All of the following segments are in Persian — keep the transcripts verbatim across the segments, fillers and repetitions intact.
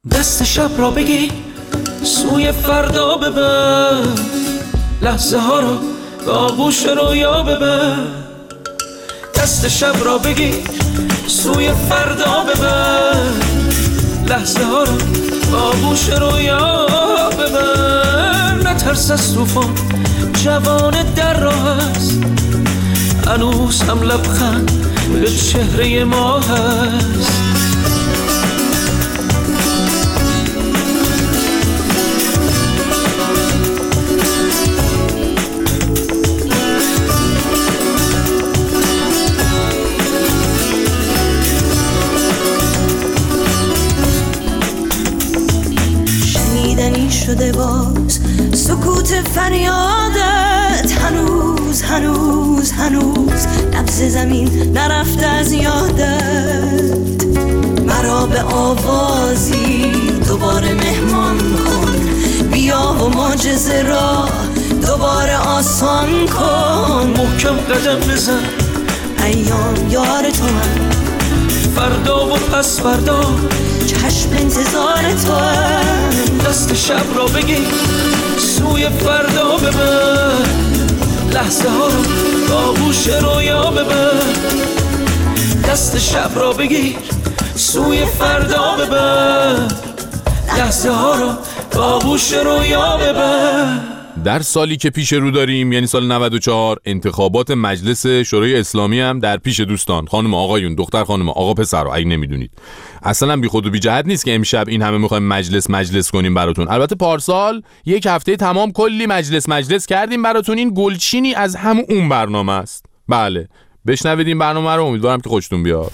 دست شب را بگی سوی فردا ببر، لحظه ها رو به آغوش رویا ببر. دست شب را بگی سوی فردا ببر، لحظه ها رو به آغوش رویا ببر. نترس از طوفان، جوان در راه است، هنوز هم لبخند به چهره ما هست. شنیدنی شده باز سکوت فریادت، هنوز هنوز هنوز نبض زمین نرفته از یادت. مرا به آوازی دوباره مهمان کن، بیا و معجزه را دوباره آسان کن. محکم قدم بزن، ایام یار تو هم، فردا و پس فردا چشم انتظار تو هم. دست شب را بگی سوی فردا ببر، لحظه ها رو به آغوش رویا ببر. دست شب را بگیر سوی فردا ببر، لحظه ها رو به آغوش رویا ببر. در سالی که پیش رو داریم، یعنی سال نود و چهار، انتخابات مجلس شورای اسلامی هم در پیش دوستان، خانم آقایون، دختر خانم، آقا پسر، اگه نمیدونید. اصلا بی خود و بی جهت نیست که امشب این همه میخوایم مجلس مجلس کنیم براتون. البته پارسال یک هفته تمام کلی مجلس مجلس کردیم براتون. این گلچینی از همون اون برنامه است. بله، بشنوید این برنامه رو، امیدوارم که خوشتون بیاد.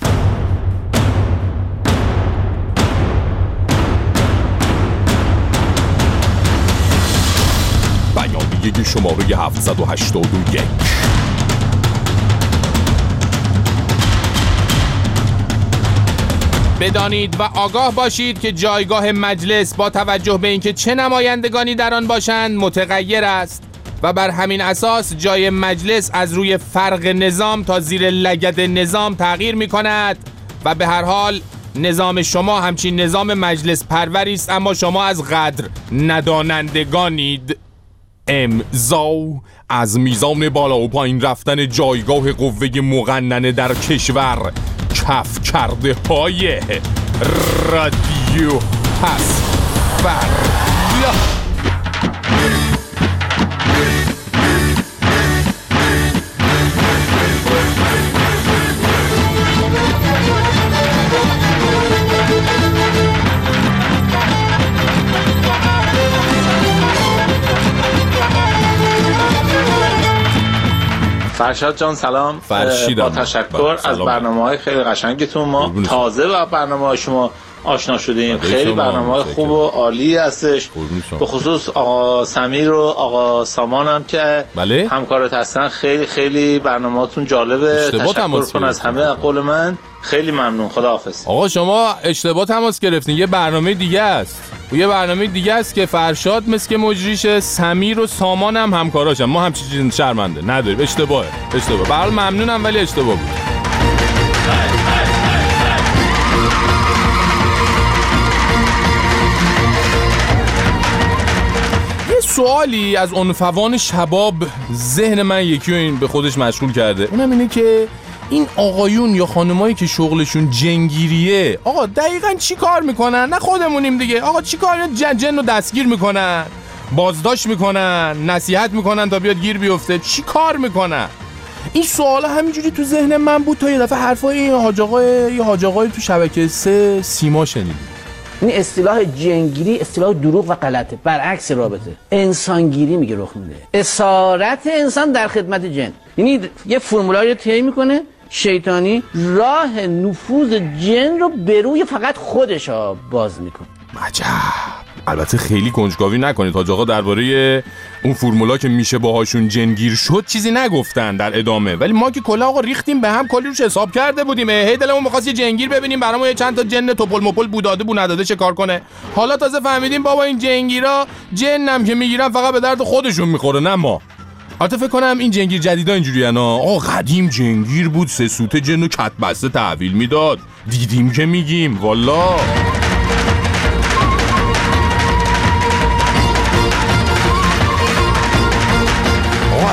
بیانیه شماره هفتصد و هشتاد و یک. بدانید و آگاه باشید که جایگاه مجلس با توجه به اینکه چه نمایندگانی در آن باشند متغیر است و بر همین اساس جای مجلس از روی فرق نظام تا زیر لگد نظام تغییر می کند و به هر حال نظام شما همچین نظام مجلس پروری است، اما شما از قدر ندانندگانید. امضا از میزان بالا و پایین رفتن جایگاه قوه مقننه در کشور، کف کرده های رادیو حسفر. فرشاد جان سلام. فرشیدم. با تشکر از برنامه‌های خیلی قشنگتون. ما تازه با برنامه‌های شما آشنا شدیم. خیلی برنامه‌های خوب و عالی هستش. به خصوص آقا سمیر و آقا سامان هم که بله؟ همکارت هستن. خیلی خیلی برنامه‌تون جالبه. تشکر کن از همه. قول من خیلی ممنون. خداحافظ. آقا شما اشتباه تماس گرفتین. یه برنامه دیگه است. یه برنامه دیگه است که فرشاد مثل که مجریشه، سمیر و سامان هم همکاراشن. ما هم چیزی شرمنده نداریم. اشتباهه. اشتباه. به هر حال ممنونم ولی اشتباه بود. یه سوالی از عنفوان شباب ذهن من یکی رو این به خودش مشغول کرده. اونم اینه که این آقایون یا خانمایی که شغلشون جنگیریه، آقا دقیقاً چی کار میکنن؟ نه خودمونیم دیگه. آقا چی کار؟ جن جن رو دستگیر میکنن، بازداشت میکنن، نصیحت میکنن تا بیاد گیر بیفته. چی کار میکنن؟ این سوالا همینجوری تو ذهن من بود تا یه دفعه حرفای این حاج آقای یه حاج آقای تو شبکه سه سیما شنیدیم. این اصطلاح جنگیری اصطلاح دروغ و غلطه. برعکس رابطه انسانگیری میگه رخ میده. اسارت انسان در خدمت جن. یعنی یه فرمولایی رو طی میکنه شیطانی، راه نفوذ جن رو به روی فقط خودش ها باز میکنه. عجب. البته خیلی کنجکاوی نکنید. حاج آقا درباره اون فرمولا که میشه باهاشون جنگیر شد چیزی نگفتن در ادامه، ولی ما که کلا آقا ریختیم به هم، کلی روش حساب کرده بودیم. هی دلمون می‌خواست یه جنگیر ببینیم برامون یه چند تا جن توپل مپل بوداده بو نداده چه کار کنه. حالا تازه فهمیدیم بابا این جنگیرا جنم که میگیرن فقط به درد خودشون میخوره نه ما. البته فکر کنم این جنگیر جدیدا اینجوریه نه. آقا قدیم جنگیر بود، سه سوته جن و کت بسته تحویل میداد. دیدیم که میگیم والا.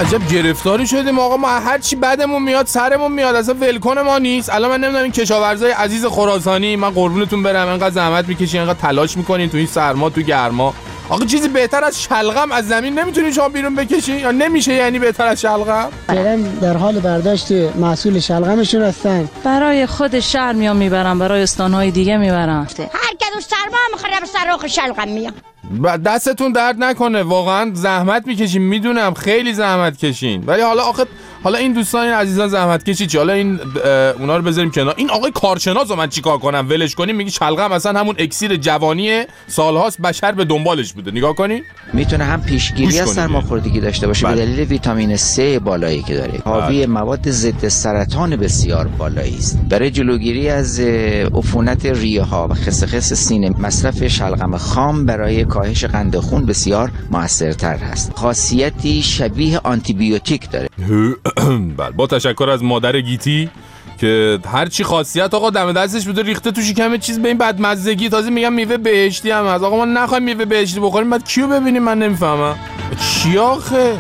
عجب گرفتاری شدیم آقا. ما هر چی بدمون میاد سرمون میاد، اصلا ولکن ما نیست. الان من نمیدونم این کشاورزای عزیز خراسانی، من قربونتون برم، انقدر زحمت میکشین، انقدر تلاش میکنین تو این سرما تو گرما. آقا چیزی بهتر از شلغم از زمین نمیتونین شما بیرون بکشین یا نمیشه؟ یعنی بهتر از شلغم؟ فعلا در حال برداشت محصول شلغمشون هستن. برای خود شهر میام میبرن، برای استانهای دیگه میبرن. هر کدوم سرما میخوره به سراغ شلغم میام. دستتون درد نکنه، واقعا زحمت میکشین، میدونم خیلی زحمت کشین، ولی حالا آخه حالا این دوستان این عزیزان زحمت کشید چه، حالا این اونا رو بذاریم کنار. این آقای کارشناس رو من چیکار کنم؟ ولش کنیم؟ میگی شلغم اصلا همون اکسیر جوانی سالهاست بشر به دنبالش بوده. نگاه کنین، میتونه هم پیشگیری از سرماخوردگی داشته باشه بله. به دلیل ویتامین سه بالایی که داره، حاوی مواد ضد سرطان بسیار بالایی است. برای جلوگیری از عفونت ریه ها و خسخس سینه مصرف شلغم خام برای کاهش قند خون بسیار موثرتر هست. خاصیتی شبیه آنتی بیوتیک داره. بله، با تشکر از مادر گیتی که هر چی خاصیت آقا دم دستش بوده ریخته توش کم چیز به این بدمزگی. تازه میگم میوه بهشتی هم هست. آقا ما نخوایم میوه بهشتی بخوریم بعد کیو ببینیم؟ من نمیفهمم چی آخه.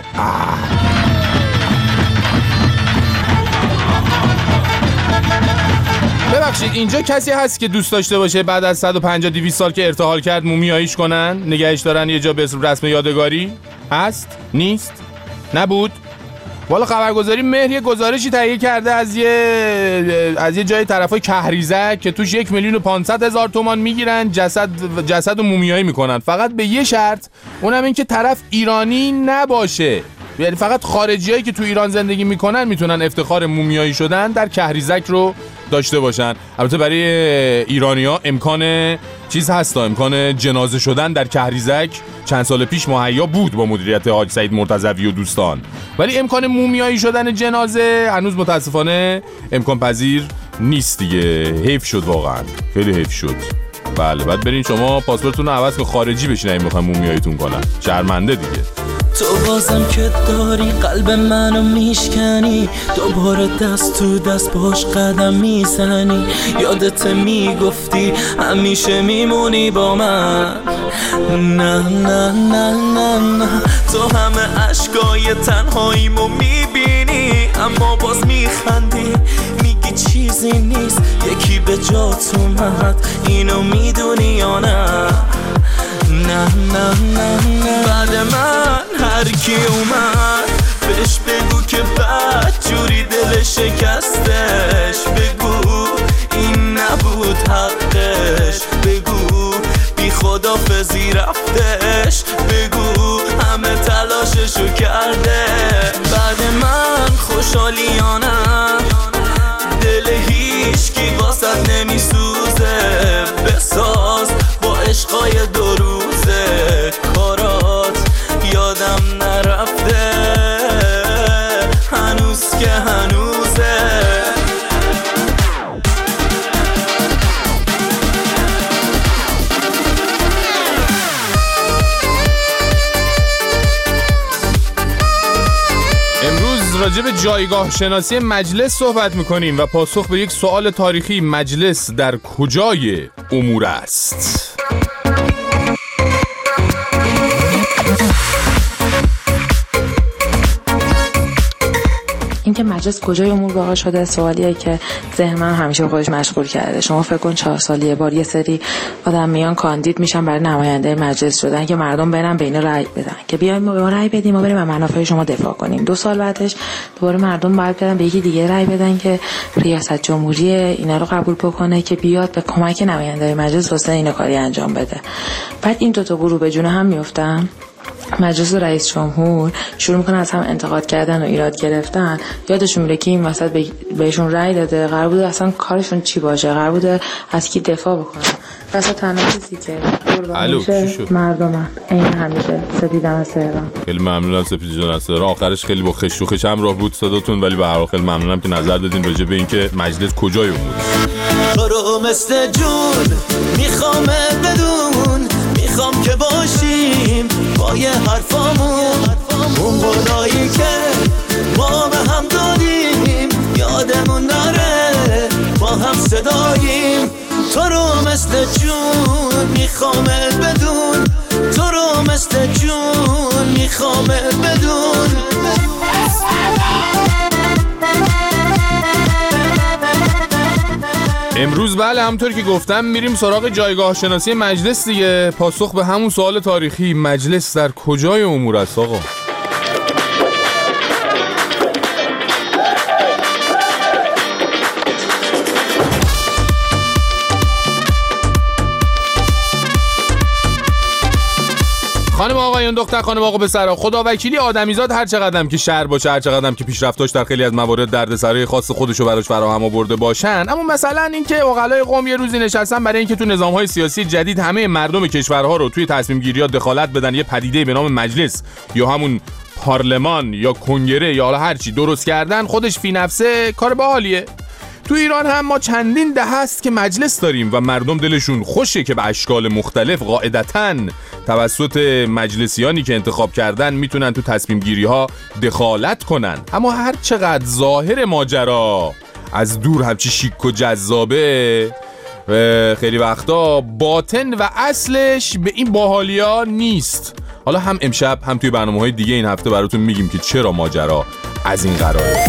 ببخشید اینجا کسی هست که دوست داشته باشه بعد از صد و پنجاه دویست سال که ارتحال کرد مومیاییش کنن، نگهش دارن یه جا به رسم یادگاری؟ هست؟ نیست؟ نبود؟ والا خبرگزاری مهر یه گزارشی تهیه کرده از یه از یه جای طرفای کهریزک که توش یک میلیون و پانصد هزار تومان میگیرن، جسد جسد و مومیایی میکنن، فقط به یه شرط، اونم این که طرف ایرانی نباشه. یعنی فقط خارجیایی که تو ایران زندگی میکنن میتونن افتخار مومیایی شدن در کهریزک رو داشته باشن. البته برای ایرانی‌ها امکان چیز هست، امکان جنازه شدن در کهریزک چند سال پیش مهیا بود با مدیریت حاج سعید مرتضوی و دوستان، ولی امکان مومیایی شدن جنازه هنوز متاسفانه امکان پذیر نیست دیگه. حیف شد، واقعا خیلی حیف شد. بله، بعد برین شما پاسپورتتون رو عوض کن خارجی بشین اگه میخوام مومیاییتون کنن. شرمنده دیگه. تو بازم که داری قلب منو میشکنی، دوباره دست تو دست باش قدم میزنی. یادت میگفتی همیشه میمونی با من. نه نه نه نه نه، تو همه عشقای تنهاییمو میبینی اما باز میخندی، میگی چیزی نیست، یکی به جات اومد، اینو میدونی یا نه؟ نه نه نه نه، بعد من هر کی اومد بهش بگو که بد جوری دل شکستش، بگو این نبود حقش، بگو بی خدافظی رفتش، بگو همه تلاششو کرده. بعد من خوشحالیانم، دل هیچکی واسد نمیسوزه، بساز با عشقای دو روزه، کارات یادم نرفته هنوز که هنوزه. راجع به جایگاه شناسی مجلس صحبت میکنیم و پاسخ به یک سوال تاریخی: مجلس در کجای امور است؟ اینکه مجلس کجای امور واقع شده سوالیه که ذهن من همیشه خودش مشغول کرده. شما فکر کن چهار سال یه بار یه سری آدم میان کاندید میشن برای نماینده مجلس شدن که مردم برن به اینا رأی بدن که بیایم ما به ما رأی بدیم، ما بریم و منافع شما دفاع کنیم. دو سال بعدش دوباره مردم باید برن به یکی دیگه رأی بدن که ریاست جمهوری اینا رو قبول بکنه که بیاد به کمک نماینده مجلس واسه اینا کاری انجام بده. بعد این دو تا گروه به جون هم میافتن. مجلس و رئیس جمهور شروع میکنن از هم انتقاد کردن و ایراد گرفتن. یادشون میره که این وسط بهشون رأی داده، قرار بوده اصلا کارشون چی باشه، قرار بوده از کی دفاع بکنن. واسه تنها چیزی که الو مردمم این همیشه سپیدم از تهران. خیلی ممنونم سپید جان از تهران. آخرش خیلی با خش و خش همراه بود صداتون، ولی به هر حال خیلی ممنونم که نظر دادین راجع به اینکه مجلس کجای اموره. تو رو مثل جون میخوام بدون، میخوام که باشیم با یه حرفامون، اون قولایی که ما به هم دادیم یادمون نره، با هم صداییم. تو رو مثل جون میخوام بدون، تو رو مثل جون میخوام بدون. امروز بله همونطور که گفتم میریم سراغ جایگاه شناسی مجلس دیگه. پاسخ به همون سوال تاریخی، مجلس در کجای امور است آقا؟ خانم آقایان، دختر خانم آقا پسرا، خدا وکیلی آدمیزاد هر چقدرم که شر باشه، هر چقدرم که پیشرفتاش در خیلی از موارد دردسرای خاص خودشو براش فراهم آورده باشن، اما مثلا اینکه عقلای قوم یه روزی نشستن برای اینکه تو نظام‌های سیاسی جدید همه مردم کشورها رو توی تصمیم گیری‌ها دخالت بدن، یه پدیده به نام مجلس یا همون پارلمان یا کنگره یا حالا هر چی درست کردن، خودش فی نفسه کار باحالیه. تو ایران هم ما چندین دهه است که مجلس داریم و مردم دلشون خوشه که به اشکال مختلف قاعدتاً توسط مجلسیانی که انتخاب کردن میتونن تو تصمیم گیری ها دخالت کنن. اما هر چقدر ظاهر ماجرا از دور همچی شیک و جذابه، خیلی وقتا باطن و اصلش به این باحالیا نیست. حالا هم امشب هم توی برنامه‌های دیگه این هفته براتون میگیم که چرا ماجرا از این قراره.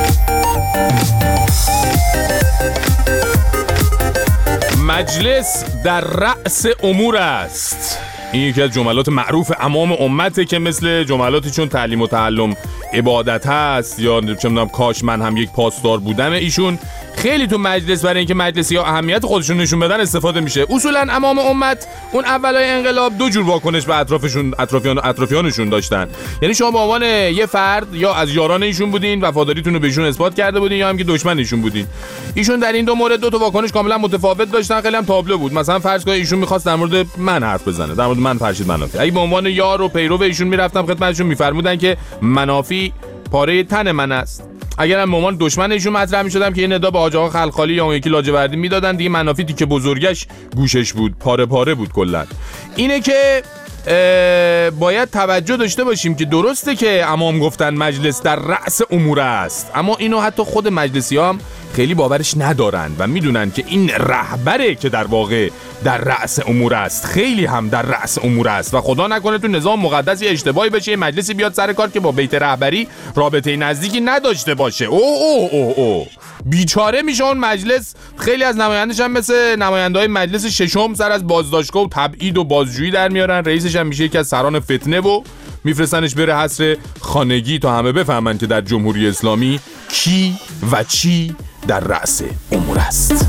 مجلس در رأس امور است. این یکی از جملات معروف عوام امته که مثل جملاتی چون تعلیم و تعلم عبادت هست یا چه می‌دونم کاش من هم یک پاسدار بودم، ایشون خیلی تو مجلس برای اینکه مجلسی‌ها اهمیت خودشون نشون بدن استفاده میشه. اصولاً عوام امت اون اولای انقلاب دو جور واکنش به اطرافشون اطرافیان اطرافیانشون داشتن. یعنی شما به عنوان یه فرد یا از یاران ایشون بودین، وفاداریتون رو بهشون اثبات کرده بودین، یا هم که دشمن ایشون بودین. ایشون در این دو مورد دو تا واکنش کاملا متفاوت داشتن، خیلی هم تابلو بود. مثلا فرض کنید ایشون می‌خواست در مورد من حرف بزنه، در مورد من فرشید منافی. اگه به عنوان یار و پیرو ایشون میرفتم خدمتشون، میفرمودن که منافی پاره تن من است. اگرم به عنوان دشمن ایشون مطرح می‌شدم که این ندا به حاج آقا خلخالی یا اون یکی لاجوردی میدادن دیگه، منافی که بزرگش گوشش بود، پاره پاره بود کلا. اینه که باید توجه داشته باشیم که درسته که امام گفتن مجلس در رأس امور است، اما اینو حتی خود مجلسی‌ها هم خیلی باورش ندارن و میدونن که این رهبره که در واقع در رأس امور است، خیلی هم در رأس امور است و خدا نکنه تو نظام مقدس یه اشتباهی بشه، یه مجلسی بیاد سر کار که با بیت رهبری رابطه نزدیکی نداشته باشه. او او او او بیچاره میشه اون مجلس. خیلی از نمایندش هم مثل نماینده‌های مجلس ششم سر از بازداشتگاه و تبعید و بازجویی در میارن. رئیسش هم میشه یکی از سران فتنه و میفرستنش بره حصر خانگی تا همه بفهمن که در جمهوری اسلامی کی و چی در رأس امور است.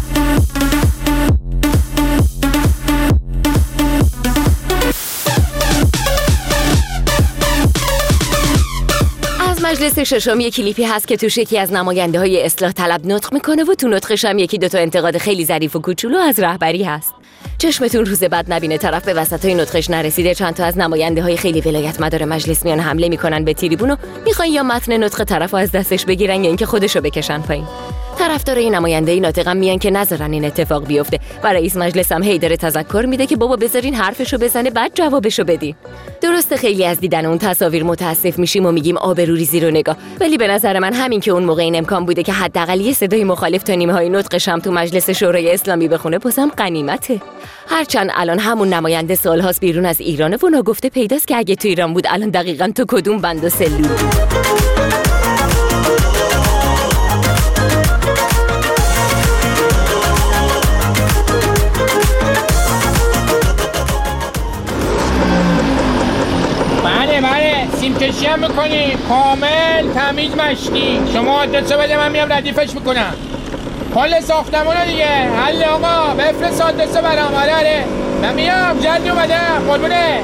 مجلس ششم یک کلیپی هست که توش یکی از نماینده های اصلاح طلب نطق میکنه و تو نطقش هم یکی دوتا انتقاد خیلی ظریف و کوچولو از رهبری هست. چشمتون روز بعد نبینه طرف به وسطای نطقش نرسیده چند تا از نماینده های خیلی ولایت مدار مجلس میان حمله میکنن به تریبون و میخوان یا متن نطق طرفو از دستش بگیرن یا اینکه خودشو بکشن پایین. طرفدارای نماینده ناطق هم میان که نذارن این اتفاق بیفته و رئیس مجلس هم هی داره تذکر میده که بابا بذارین حرفشو بزنه بعد جوابشو بدین. درسته خیلی از دیدن اون تصاویر متاسف میشیم و میگیم آبروریزی رو نگاه، ولی به نظر من همین که اون موقع این امکان بوده که حداقل یه صدای مخالف تا نیمه های نطقش هم تو مجلس شورای اسلامی بخونه بازم غنیمته. هرچند الان همون نماینده سالهاست بیرون از ایرانه و ناگفته پیداست که اگه تو ایران بود الان دقیقاً تو کدوم بند و سلول. سیم کشی هم میکنی کامل تمیز مشتی. شما آدرسو بده من میام ردیفش میکنم. کل ساختمونه دیگه حل آقا، بفرست آدرسو برام. آره آره من میام جلدی اومدم قربونه.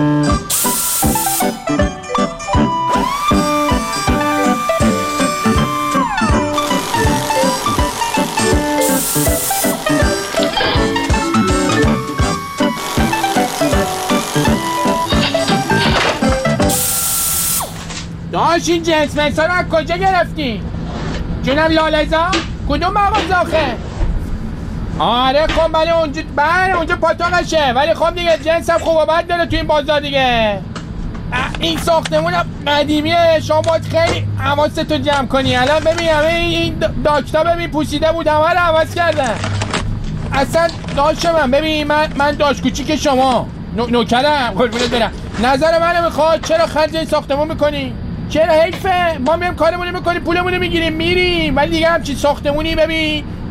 داش این جنس منسا رو از کجا گرفتی؟ جونم لالزا؟ کدوم مغازه آخه؟ آره خب بله اونجا بله اونجا پاتاقشه، ولی خب دیگه جنس هم خوب و بد داره تو این بازار دیگه. این ساختمون قدیمیه، شما باید خیلی حواستو جمع کنی. الان ببین همه این داکتا ببین پوسیده بود، همه رو عوض کردن. اصلا داش من ببین من من داش کوچیک شما نوکرم قربونت برم. نظر منو میخواد چرا خرج این ساختمون میکنی؟ چرا حیفه؟ ما میام کارمون میکنیم پولمون میگیریم میریم، ولی دیگه همچین ساختمونی ببین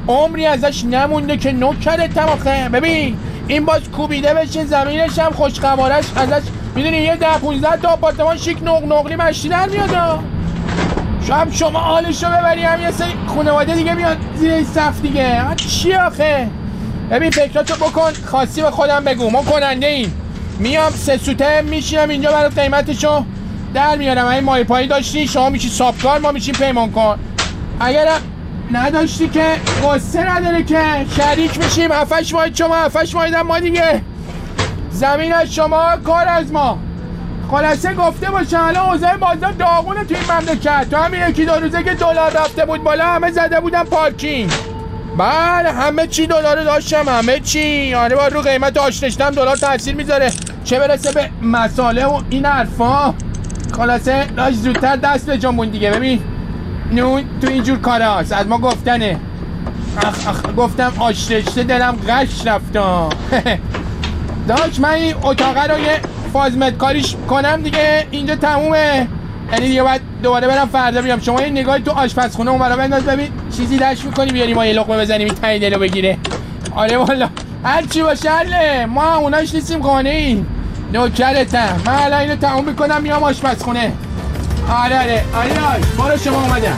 عمری ازش نمونده که نوکرتم آخه. ببین این باز کوبیده بشه زمینش هم خوشقوارش ازش میدونی یه ده پونزده تا آپارتمان شیک نق نقلی مشتی در میاد. شب شما حالشو ببری هم یه سری خانواده دیگه میاد زیر این صف دیگه. چی آخه؟ ببین فکراتو بکن خاصی به خودم بگو. ما کننده ایم میام سه سوته میشینم اینجا برای قیمتشو در میارم. این مای پایی داشتی شما میشی سابکار ما میشیم پیمانکار. اگرم نداشتی که قصه نداره که شریک میشیم. هفتش ماهید شما هفتش ماهیدم ما دیگه. زمین از شما کار از ما. خلاصه گفته باشه الان اوضاع بازار داغونه توی این مملکت. تو همین یکی دو روزه که دلار رفته بود بالا همه زده بودن پارکینگ. بله همه چی دلار داشتم همه چی. آره با رو قیمت آشنشتم دلار تاثیر میذاره چه برسه به مساله و این حرفا. خلاصه داشت زودتر دست به جنبون دیگه. ببین نون تو اینجور کاره هاست از ما گفتنه. اخ اخ گفتم آشنشته دلم غش رفتم. داشت من این اتاقه رو یه فازمت کاریش کنم دیگه اینجا تمومه. یعنی دیگه باید دوباره برم فردا بیام. شما این نگاهی تو آشپزخونه اون برا بنداز ببین چیزی دش میکنی بیاری ما یه لقمه بزنیم این تایی دلو بگیره. آره والا هر چی باشه حله ما اوناش نیستیم قانعیم. نوکرتم من الان اینو تموم میکنم میام آشپزخونه. آره آره آره آره برو شما اومدم.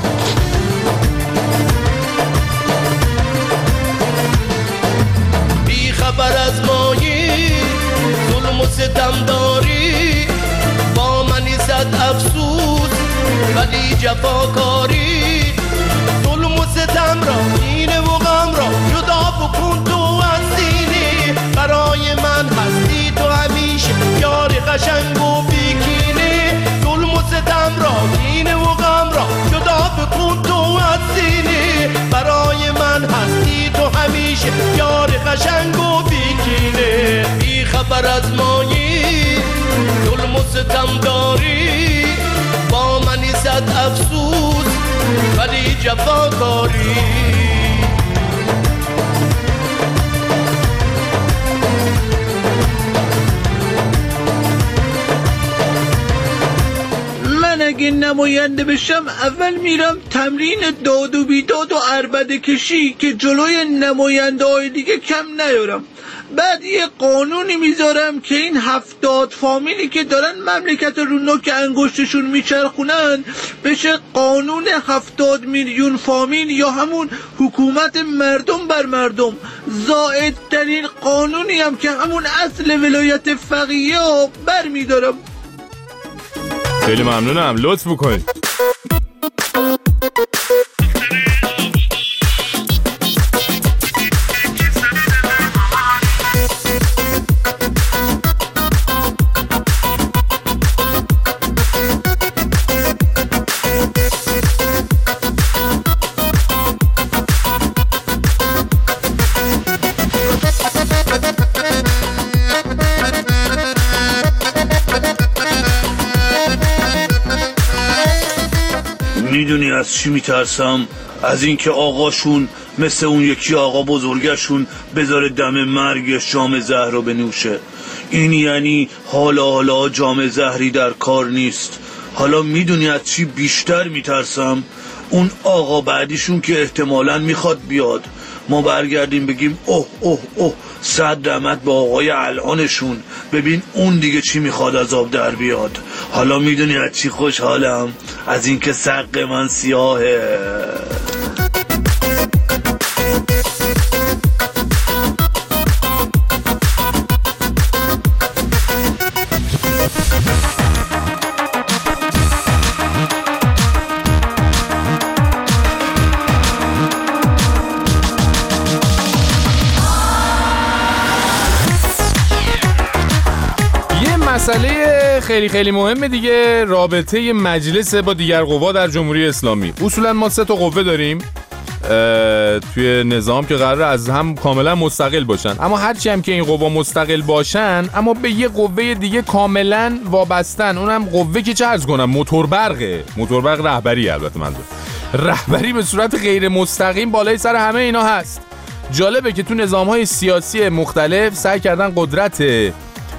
بی خبر از مایی ظلم و ستم داری با منی زد افسوس ولی جفاکاری. ظلم و ستم را اینه و غم را جدا بکن تو از سینه. برای من هستی تو همیشه یار قشنگ و بیکینه. ظلم و ستم را اینه و غم را جدا بکن تو از سینه. برای من هستی تو همیشه یار قشنگ و بیکینه. بی خبر از مایی ظلم و ستم داری با منی زد افسوس ولی جفاکاری. من اگه نماینده بشم اول میرم تمرین داد و بیداد و عربده کشی که جلوی نماینده های دیگه کم نیارم. بعد یه قانونی میذارم که این هفتاد فامیلی که دارن مملکت رو نوک انگشتشون میچرخونن بشه قانون هفتاد میلیون فامیل یا همون حکومت مردم بر مردم. زائدترین قانونی هم که همون اصل ولایت فقیه ها بر میدارم. خیلی ممنونم لطف بکنید. میدونی از چی میترسم؟ از اینکه آقاشون مثل اون یکی آقا بزرگشون بذاره دم مرگش جام زهر رو بنوشه. این یعنی حالا حالا جام زهری در کار نیست. حالا میدونی از چی بیشتر میترسم؟ اون آقا بعدیشون که احتمالاً میخواد بیاد ما برگردیم بگیم اوه اوه اوه صد رحمت به آقای الانشون، ببین اون دیگه چی میخواد از آب در بیاد. حالا میدونی از چی خوشحالم؟ از اینکه سق من سیاهه. مسئله خیلی خیلی مهمه دیگه، رابطه مجلس با دیگر قوا در جمهوری اسلامی. اصولا ما سه تا قوه داریم توی نظام که قراره از هم کاملا مستقل باشن، اما هرچی هم که این قوا مستقل باشن اما به یه قوه دیگه کاملا وابستن. اونم قوه که چه عرض کنم موتور برقه، موتور برق رهبری. البته من رهبری به صورت غیر مستقیم بالای سر همه اینا هست. جالبه که تو نظام‌های سیاسی مختلف سعی کردن قدرت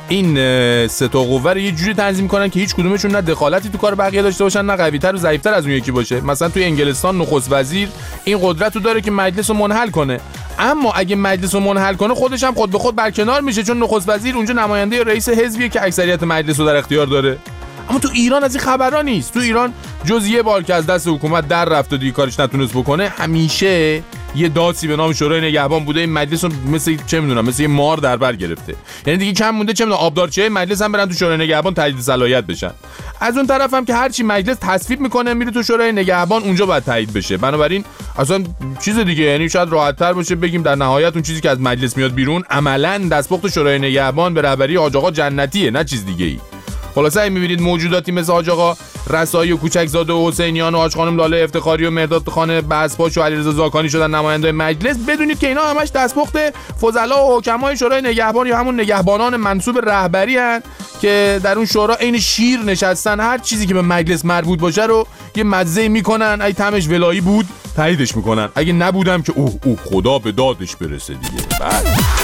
این سه تا قوه رو یه جوری تنظیم کنن که هیچ کدومشون نه دخالتی تو کار بقیه داشته باشن نه قوی‌تر و ضعیف‌تر از اون یکی باشه. مثلا توی انگلستان نخست وزیر این قدرت رو داره که مجلس رو منحل کنه، اما اگه مجلس رو منحل کنه خودش هم خود به خود برکنار میشه، چون نخست وزیر اونجا نماینده رئیس حزبیه که اکثریت مجلس رو در اختیار داره. اما تو ایران از این خبرا نیست. تو ایران جز یه بار که از دست حکومت در رفت و دیگه کارش نتونست بکنه، همیشه یه داسی به نام شورای نگهبان بوده. این مجلس رو مثل چه میدونم مثل یه مار در بر گرفته. یعنی دیگه کم مونده چه میدونم آبدارچی‌های مجلس هم برن تو شورای نگهبان تایید صلاحیت بشن. از اون طرف هم که هر چی مجلس تصویب میکنه میره تو شورای نگهبان، اونجا باید تایید بشه. بنابراین اصلا چیز دیگه، یعنی شاید راحت‌تر باشه بگیم در نهایت اون چیزی که از مجلس میاد بیرون عملاً دستپخت شورای نگهبان به رهبری حاج آقا جنتیه، نه چیز دیگه‌ای. خلاصه این می‌بینید موجوداتی مثل حاج آقا رسایی و کوچکزاده و حسینیان و حاج خانم لاله افتخاری و مرداد خان بسپاش و علیرضا زاکانی شدن نماینده مجلس. بدونید که اینا همش دستپخت فضلا و حکمای شورای نگهبان یا همون نگهبانان منصوب رهبری ان که در اون شورا عین شیر نشستن، هر چیزی که به مجلس مربوط باشه رو یه مزه میکنن، اگه طعمش ولایی بود تاییدش میکنن، اگه نبودم که اوه اوه خدا به دادش برسه دیگه. بعد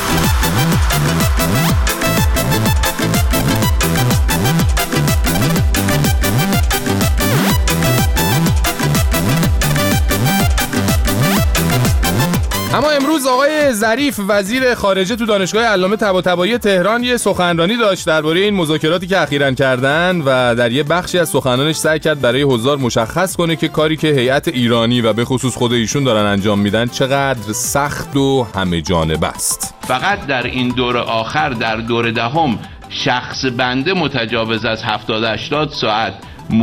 اما امروز آقای ظریف وزیر خارجه تو دانشگاه علامه طباطبایی تهران یه سخنرانی داشت درباره این مذاکراتی که اخیراً کردن و در یه بخشی از سخنانش سعی کرد برای حضار مشخص کنه که کاری که هیئت ایرانی و به خصوص خود ایشون دارن انجام میدن چقدر سخت و همه جانبه است. فقط در این دور آخر در دور دهم شخص بنده متجاوز از هفتاد هشتاد ساعت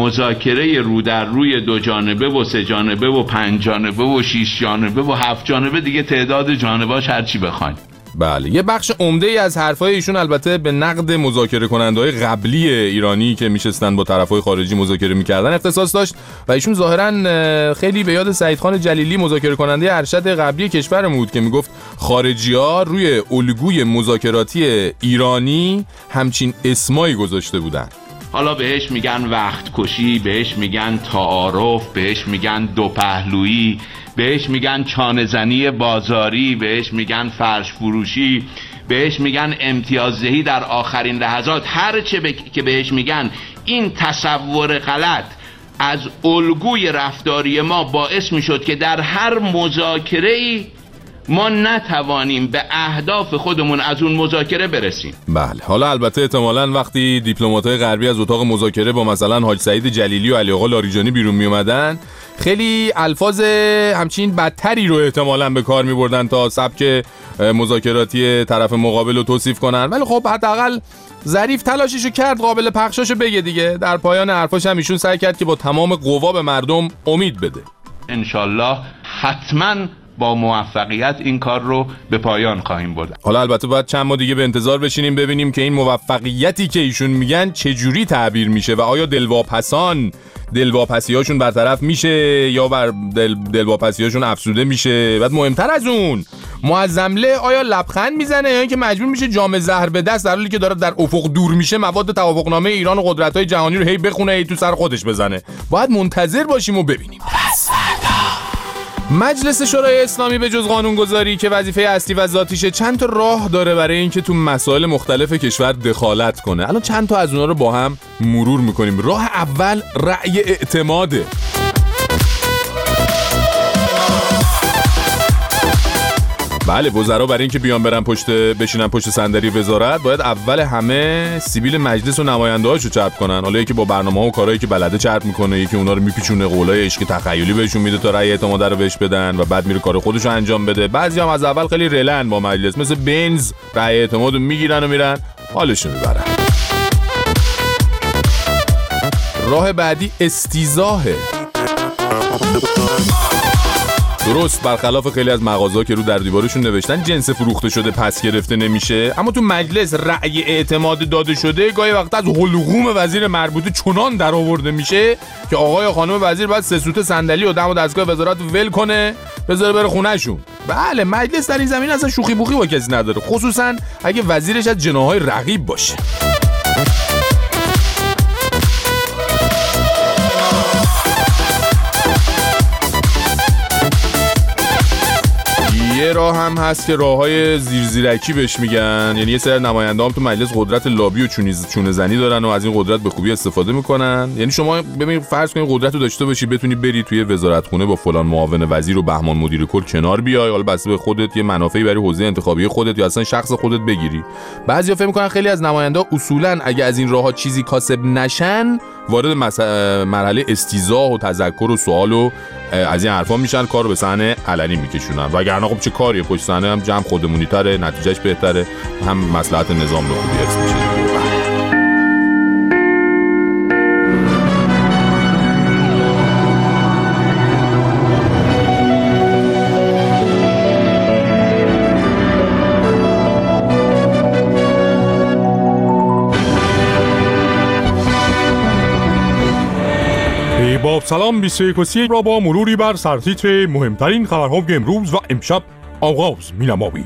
مذاکره رو در روی دو جانبه و سه جانبه و پنج جانبه و شش جانبه و هفت جانبه، دیگه تعداد جانباش هر چی بخواید. بله، یه بخش عمده ای از حرفای ایشون البته به نقد مذاکره کننده‌های قبلی ایرانی که میشستن با طرفای خارجی مذاکره میکردن اختصاص داشت و ایشون ظاهرا خیلی به یاد سعیدخان جلیلی مذاکره کننده ارشد قبلی کشورمون بود که میگفت خارجی‌ها روی الگوی مذاکراتی ایرانی همچین اسمایی گذاشته بودن. حالا بهش میگن وقت کشی، بهش میگن تعارف، بهش میگن دو پهلویی، بهش میگن چانه‌زنی بازاری، بهش میگن فرش فروشی، بهش میگن امتیازدهی در آخرین لحظات. هر چه ب... که بهش میگن، این تصور غلط از الگوی رفتاری ما باعث میشد که در هر مذاکره‌ای ما نتوانیم به اهداف خودمون از اون مذاکره برسیم. بله، حالا البته احتمالاً وقتی دیپلمات‌های غربی از اتاق مذاکره با مثلا حاج سعید جلیلی و علی آقا لاریجانی بیرون می اومدن، خیلی الفاظ همچین بدتری رو احتمالاً به کار می‌بردن تا سبک مذاکراتی طرف مقابل رو توصیف کنن. ولی خب حداقل ظریف تلاششو کرد قابل پخشاشو بگه دیگه. در پایان حرفاش هم ایشون سعی کرد که با تمام قوا به مردم امید بده. انشالله حتماً با موفقیت این کار رو به پایان خواهیم برد. حالا البته باید چند ماه دیگه به انتظار بشینیم ببینیم که این موفقیتی که ایشون میگن چجوری تعبیر میشه و آیا دلواپسان دلواپسیاشون برطرف میشه یا بر دل دلواپسیاشون افسوده میشه. بعد مهمتر از اون معظمله آیا لبخند میزنه یا اینکه مجبور میشه جام زهر به دست در حالی که داره در افق دور میشه مواد توافقنامه ایران و قدرت‌های جهانی رو هی بخونه هی تو سر خودش بزنه. باید منتظر باشیم و ببینیم. مجلس شورای اسلامی به جز قانونگذاری که وظیفه اصلی و ذاتیشه چند تا راه داره برای اینکه تو مسائل مختلف کشور دخالت کنه. الان چند تا از اونها رو با هم مرور میکنیم. راه اول رأی اعتماده. بله، وزرا برای اینکه بیان برن پشت بشینن پشت صندلی وزارت باید اول همه سیبیل مجلس و نماینده‌هاشو چرب کنن. حالا یکی با برنامه‌ها و کارهایی که بلده چرب میکنه، یکی اونا رو میپیچونه قولای عشقی تخیلی بهشون میده تا رأی اعتماد رو بهش بدن و بعد میره کار خودشو انجام بده. بعضی هم از اول خیلی رلن با مجلس، مثل بنز رأی اعتمادو میگیرن و میرن حالشو میبرن. راه بعدی استیزاهه. درست برخلاف خیلی از مغازه‌ها که رو در دیوارشون نوشتن جنس فروخته شده پس گرفته نمیشه، اما تو مجلس رأی اعتماد داده شده گاهی وقت از حلقوم وزیر مربوطه چنان در آورده میشه که آقای یا خانم وزیر باید سه سوت صندلی و دم و دستگاه وزارت ول کنه بذاره بره خونه‌شون. بله، مجلس در این زمین اصلا شوخی بوخی با کسی نداره، خصوصا اگه وزیرش از جناح‌های رقیب باشه. یه راه هم هست که راههای زیرزیرکی بهش میگن، یعنی یه سری نماینده هم تو مجلس قدرت لابی و چونه زنی دارن و از این قدرت به خوبی استفاده میکنن. یعنی شما ببینید فرض کنید قدرت رو داشته باشی بتونی بری توی وزارتخونه با فلان معاون وزیر و بهمان مدیر کل کنار بیای، حالا بس به خودت یه منافعی برای حوزه انتخابی خودت یا اصلا شخص خودت بگیری. بعضیا فکر میکنن خیلی از نماینده‌ها اصولاً اگه از این راهها چیزی کاسب نشن وارد مرحله استیضاح و تذکر و سوال و از این حرفا میشن، کارو به صحنه علنی میکشونن. وگرنه خب چه کاریه، پشت صحنه هم جمع خودمونی تره، نتیجهش بهتره، هم مصلحت نظام به خوبی حفظ میشه. با سلام بیست و یک و سی را با مروری بر سرتیتر مهمترین خبرهای امروز و امشب آغاز می‌نماییم.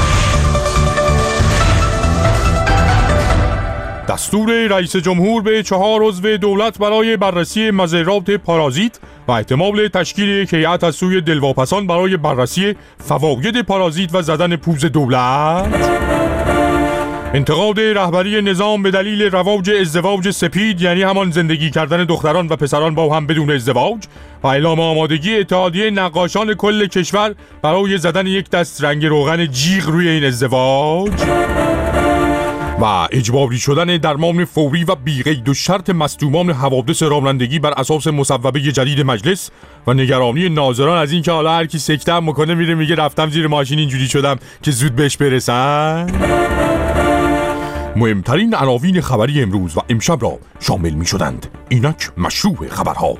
دستور رئیس جمهور به چهار عضو دولت برای بررسی مضرات پارازیت و احتمال تشکیل یک هیئت از سوی دلواپسان برای بررسی فواید پارازیت و زدن پوز دولت. انتقاد رهبری نظام به دلیل رواج ازدواج سپید، یعنی همان زندگی کردن دختران و پسران با هم بدون ازدواج، و اعلام آمادگی اتحادیه نقاشان کل کشور برای زدن یک دست رنگ روغن جیغ روی این ازدواج. و اجباری شدن درمان فوری و بی‌قید و شرط مصدومان حوادث رانندگی بر اساس مصوبه جدید مجلس و نگرانی ناظران از این که حالا هر کی سکته میکنه میره میگه رفتم زیر ماشین اینجوری شدم که زود بهش برسن. مهمترین عناوین خبری امروز و امشب را شامل می شدند. اینک مشروع خبرها.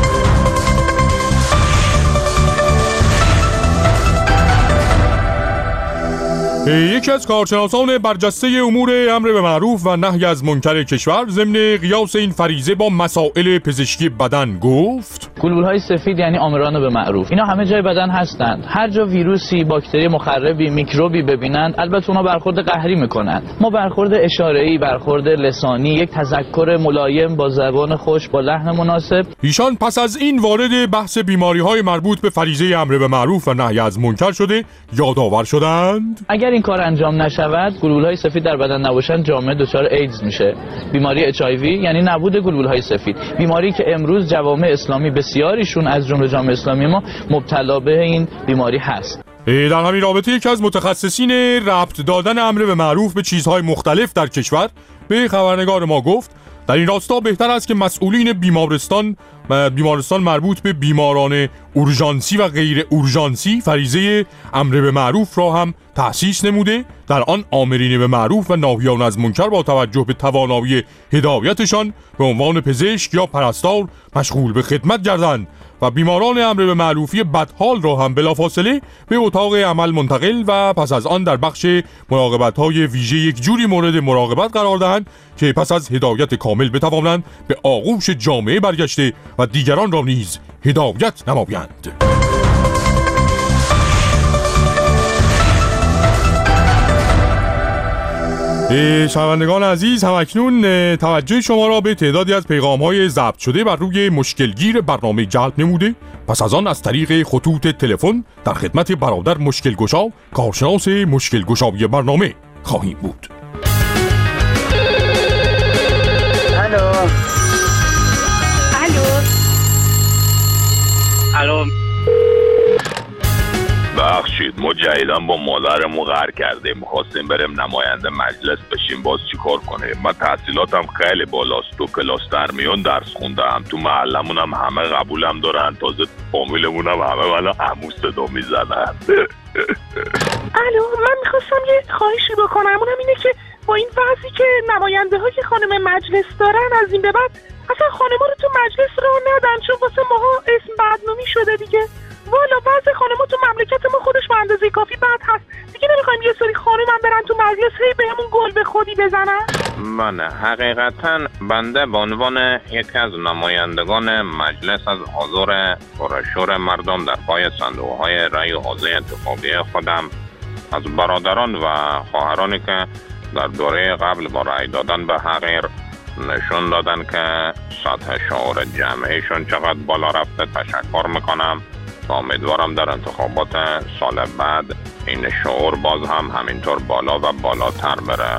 یکی از کارشناسان برجسته امور امر به معروف و نهی از منکر کشور ضمن قیاس این فریضه با مسائل پزشکی بدن گفت: گلبول‌های سفید یعنی آمران به معروف، اینا همه جای بدن هستند. هر جا ویروسی، باکتری مخربی، میکروبی ببینند البته اونا برخورد قهری میکنند. ما برخورد اشاره‌ای، برخورد لسانی، یک تذکر ملایم با زبان خوش با لحن مناسب. ایشان پس از این وارد بحث بیماری‌های مربوط به فریضه امر به معروف و نهی از منکر شده یادآور شدند اگر این کار انجام نشود، گلبول‌های سفید در بدن نباشند، جامعه دچار ایدز میشه. بیماری اچ آی وی یعنی نبود گلبول‌های سفید، بیماری که امروز جوامع اسلامی بسیاریشون از جمله جامعه اسلامی ما مبتلا به این بیماری هست. در همین رابطه یکی از متخصصین ربط دادن امر به معروف به چیزهای مختلف در کشور به خبرنگار ما گفت در این راستا بهتر است که مسئولین بیمارستان بیمارستان مربوط به بیماران اورژانسی و غیر اورژانسی فریضه امر به معروف را هم تأسیس نموده، در آن آمرین به معروف و ناهیان از منکر با توجه به توانایی هدایتشان به عنوان پزشک یا پرستار مشغول به خدمت گردند و بیماران امر به معروفی بدحال را هم بلافاصله به اتاق عمل منتقل و پس از آن در بخش مراقبت‌های ویژه یک جوری مورد مراقبت قرار دهند که پس از هدایت کامل بتوانند به آغوش جامعه برگشته و دیگران را نیز هدایت نمایند. شنوندگان عزیز، همکنون توجه شما را به تعدادی از پیغام‌های ضبط شده بر روی مشکلگیر برنامه جلب نموده. پس از آن از طریق خطوط تلفن در خدمت برادر مشکلگشا، کارشناس مشکلگشایی برنامه خواهیم بود. الو الو الو بخشید، ما جدیدن با مادرمون قهر کردیم، می‌خواستیم بریم نماینده مجلس بشیم، باز چیکار کنیم؟ من تحصیلاتم خیلی بالاست، تو کلاس درمیان درس خوندم، تو محلمون هم همه قبولم دارن، تازه فامیلمون هم همه منو عمو صدا میزنن. الو، من میخواستم یه خواهشی بکنم، اونم اینه که با این وضعی که نماینده های خانم مجلس دارن از این به بعد اصلا خانم‌ها رو تو مجلس رو ندن، چون واسه ماها اسم بدنامی شده دیگه. والا وضع خانم‌ها تو مملکت ما خودش به اندازه کافی بد هست دیگه، نمیخوایم یه سری خانم هم برن تو مجلس هی بهمون گل به خودی بزنن. من حقیقتا بنده به عنوان یکی از نمایندگان مجلس از حضور پرشور مردم در پای صندوق‌های رأی و حوزه انتخابی خودم از برادران و خواهرانی که در دوره قبل با رأی دادن به حقیر نشون دادن که سطح شعور جمعیشون چقدر بالا رفته تشکر میکنم و امیدوارم در انتخابات سال بعد این شعور باز هم همینطور بالا و بالاتر بره.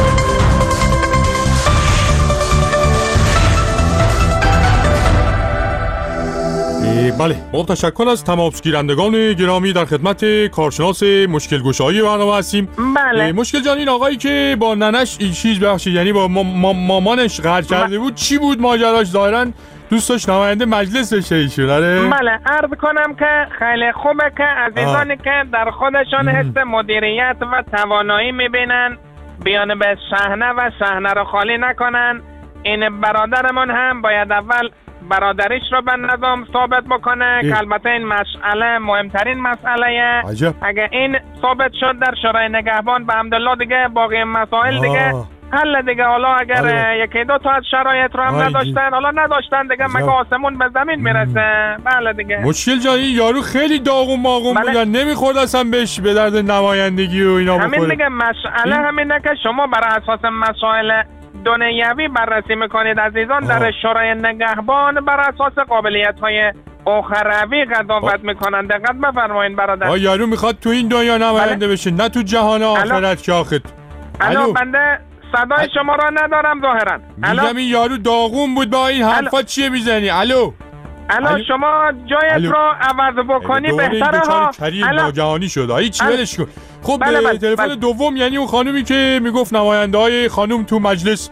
بله، با تشکر از تماسگیرندگان گرامی در خدمت کارشناس مشکل گشایی برنامه هستیم. بله. مشکل جان، این آقایی که با ننش این چیز بخشید، یعنی با ما ما مامانش قهر کرده بود، چی بود ماجراش؟ ظاهراً دوست داشت نماینده مجلس بشه ایشون. آره بله، عرض کنم که خیلی خوبه که عزیزانی که در خودشان حس مدیریت و توانایی میبینن بیان به صحنه و صحنه رو خالی نکنن. این برادرمون هم باید اول برادریش رو به نظام ثابت بکنه که البته این مسئله مهمترین مسئله. عجب. اگه این ثابت شد در شورای نگهبان به حمدالله دیگه باقی مسائل دیگه حل دیگه. حالا اگر آه. یکی دو تا از شرایط رو هم آه. نداشتن، حالا نداشتن دیگه، مگه آسمون به زمین میرسه؟ بله دیگه. مشکل جان، این یارو خیلی داغون ماغون بله. بودن، نمیخورد اصلا بهش به درد نمایندگی و اینا بخوره. همین دیگه مسئله همینه که شما بر اساس مسائل دنیوی بررسی میکنید عزیزان. آه. در شورای نگهبان بر اساس قابلیت های اخروی قضاوت میکنن. دقت بفرمایید برادر. آ یارو میخواد تو این دنیا نماینده بله. بشه، نه تو جهان آخرت که آخت. الو بنده صدای شما را ندارم ظاهرا. میگم این یارو داغون بود با این حرفا. چیه میزنی؟ الو الو شما جایت رو عوض بکنی بهتره ها. کریم ناجهانی شد. ای چی ولش کن. خب بله بله تلفن بله. دوم، یعنی اون خانومی که میگفت نماینده های خانوم تو مجلس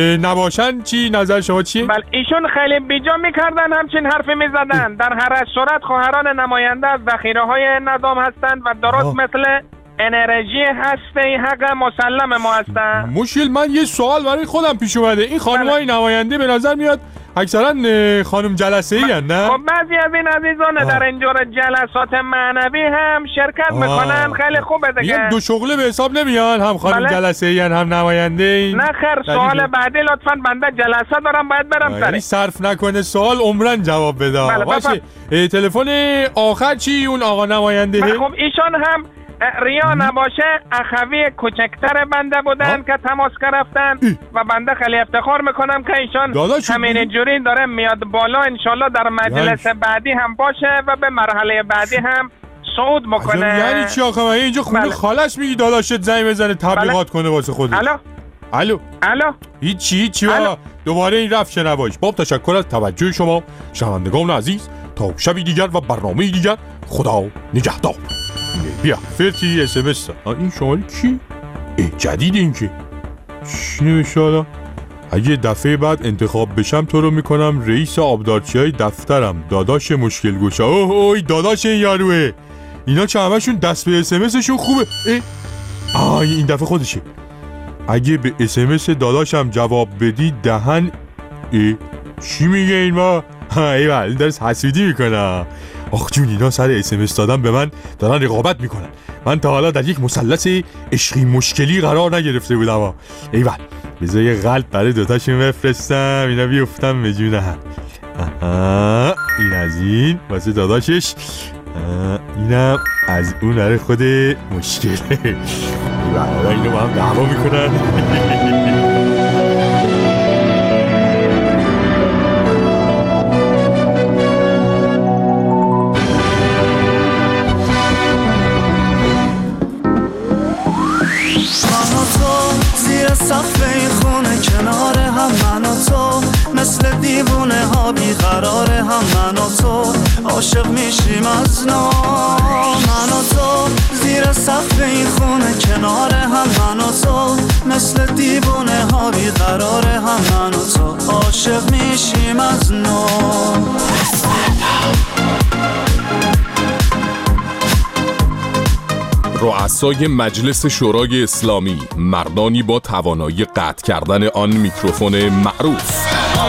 نباشن، چی نظر شما چیه؟ بله ایشون خیلی بیجا میکردن، همچین حرفی میزدن. در هر صورت خواهران نماینده از ذخیره های نظام هستند و درست آه. مثل انرژی هسته حق مسلم ما هستن. مشکل، من یه سوال برای خودم پیش اومده. این خانمای بله. نماینده به نظر میاد اکثرا خانم جلسه ای هن، نه؟ خب بعضی از این عزیزان آه. در اینجور جلسات معنوی هم شرکت آه. میکنن. خیلی خوبه دیگه. یه دو شغله به حساب نمیان، هم خانم بله. جلسه ای هن هم نماینده این. نه خیر، سوال بعدی لطفا، بنده جلسه دارم باید برم سر. صرف نکنه سوال عمرن جواب بده. بله باشه. تلفن آخر چی اون آقا نماینده؟ خب ایشون هم ریا نباشه اخوی کوچکتر بنده بودن ها؟ که تماس گرفتن و بنده خیلی افتخار میکنم که ایشان همین جوری داره میاد بالا. انشالله در مجلس یعنی. بعدی هم باشه و به مرحله بعدی هم صعود بکنه. یعنی چی آخه؟ من اینجا خونه بله. خالش میگی داداشت زنگ بزنه تبلیغات بله. کنه واسه خودش. الو الو الو هیچی هیچی با دوباره این رفت شنواش. با تشکر از توجه شما شنوندگان عزیز، تا شبی دیگر و برنامه دیگر، خدا نگهدار. بیا فرتی اس ام اس. این شماره کی؟ اه جدید این که چی نوشته حالا؟ اگه دفعه بعد انتخاب بشم تو رو میکنم رئیس آبدارچی های دفترم، داداش مشکل گوشه. اوه اوه داداش این یاروه. اینا که همشون دست به اس ام اس شون خوبه. اه آه این دفعه خودشه. اگه به اس ام اس داداشم جواب بدی دهن اه چی میگه این ما؟ ها ای بله درست حسودی میکنه. آخ جون، اینا سر اس ام اس دادن به من دارن رقابت میکنن. من تا حالا در یک مثلث عشقی مشکلی قرار نگرفته بودم. ایول بذار یه قلب برای دوتاشون بفرستم، اینا بیفتم به جون هم. این از این واسه داداشش، اینم از اون برای خود مشکل. ایول اینو با هم دعوا میکنن. سقف این خونه کنار هم من و تو، مثل دیوونه ها بیقرار هم من و تو، عاشق میشیم از نو. من و تو زیر سقف این خونه کنار هم من و تو، مثل دیوونه ها بیقرار هم من و تو، عاشق میشیم از نو. رؤسای مجلس شورای اسلامی، مردانی با توانایی قطع کردن آن میکروفون معروف.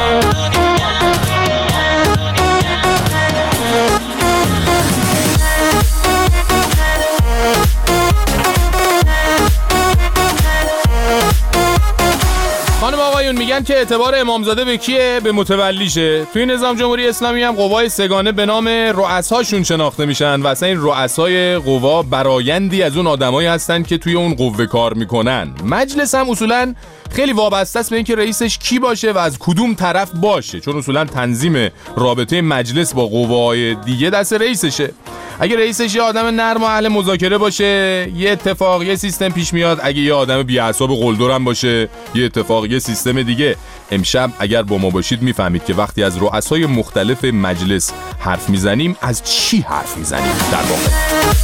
خانم آقایون، میگن که اعتبار امامزاده به کیه؟ به متولیشه. توی نظام جمهوری اسلامی هم قوای سگانه به نام رؤساشون شناخته میشن و اصلا این رؤسای قوا برایندی از اون آدمایی هستن که توی اون قوه کار میکنن. مجلس هم اصولاً خیلی وابسته است به اینکه رئیسش کی باشه و از کدوم طرف باشه، چون اصولا تنظیم رابطه مجلس با قوای دیگه دست رئیسشه. اگه رئیسش یه آدم نرم و اهل مذاکره باشه، یه اتفاق یه سیستم پیش میاد. اگه یه آدم بی‌اعصاب قلدر هم باشه، یه اتفاق یه سیستم دیگه. امشب اگر با ما باشید میفهمید که وقتی از رؤسای مختلف مجلس حرف میزنیم از چی حرف میزنیم در واقع.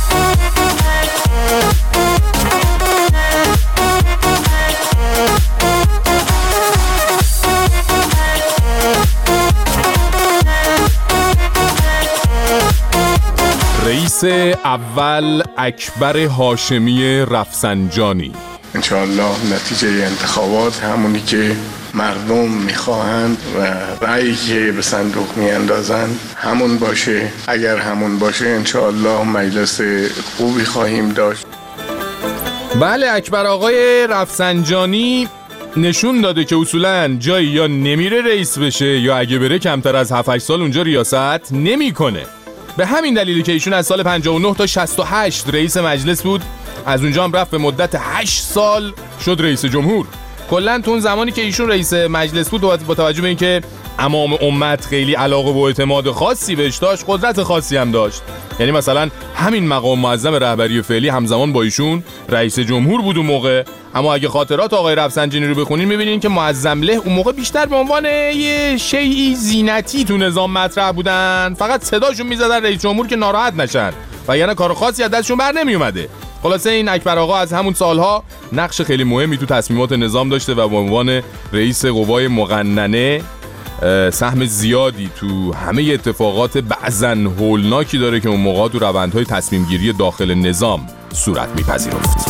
رئیس اول اکبر هاشمی رفسنجانی: انشاءالله نتیجه انتخابات همونی که مردم میخواهند و رأیی که به صندوق میاندازند همون باشه. اگر همون باشه انشاءالله مجلس خوبی خواهیم داشت. بله، اکبر آقای رفسنجانی نشون داده که اصولاً جایی یا نمیره رئیس بشه یا اگه بره کمتر از هفت هشت سال اونجا ریاست نمیکنه. به همین دلیلی که ایشون از سال پنجاه و نه تا شصت و هشت رئیس مجلس بود، از اونجا هم رفت به مدت هشت سال شد رئیس جمهور. کلاً تو اون زمانی که ایشون رئیس مجلس بود با توجه به اینکه امام امت خیلی علاقه و اعتماد خاصی بهش داشت، قدرت خاصی هم داشت. یعنی مثلا همین مقام معظم رهبری فعلی همزمان با ایشون رئیس جمهور بود اون موقع. اما اگه خاطرات آقای رفسنجانی رو بخونین میبینین که معظم له اون موقع بیشتر به عنوان یه شیئی زینتی تو نظام مطرح بودن، فقط صداشون میزدن رئیس جمهور که ناراحت نشن و یعنی کار خاصی از دستشون بر نمی اومده. خلاصه این اکبر آقا از همون سالها نقش خیلی مهمی تو تصمیمات نظام داشته و به عنوان رئیس قوای مقننه سهم زیادی تو همه اتفاقات بعضاً هولناکی داره که اون موقع تو روندهای تصمیم گیری داخل نظام صورت میپذیرفت.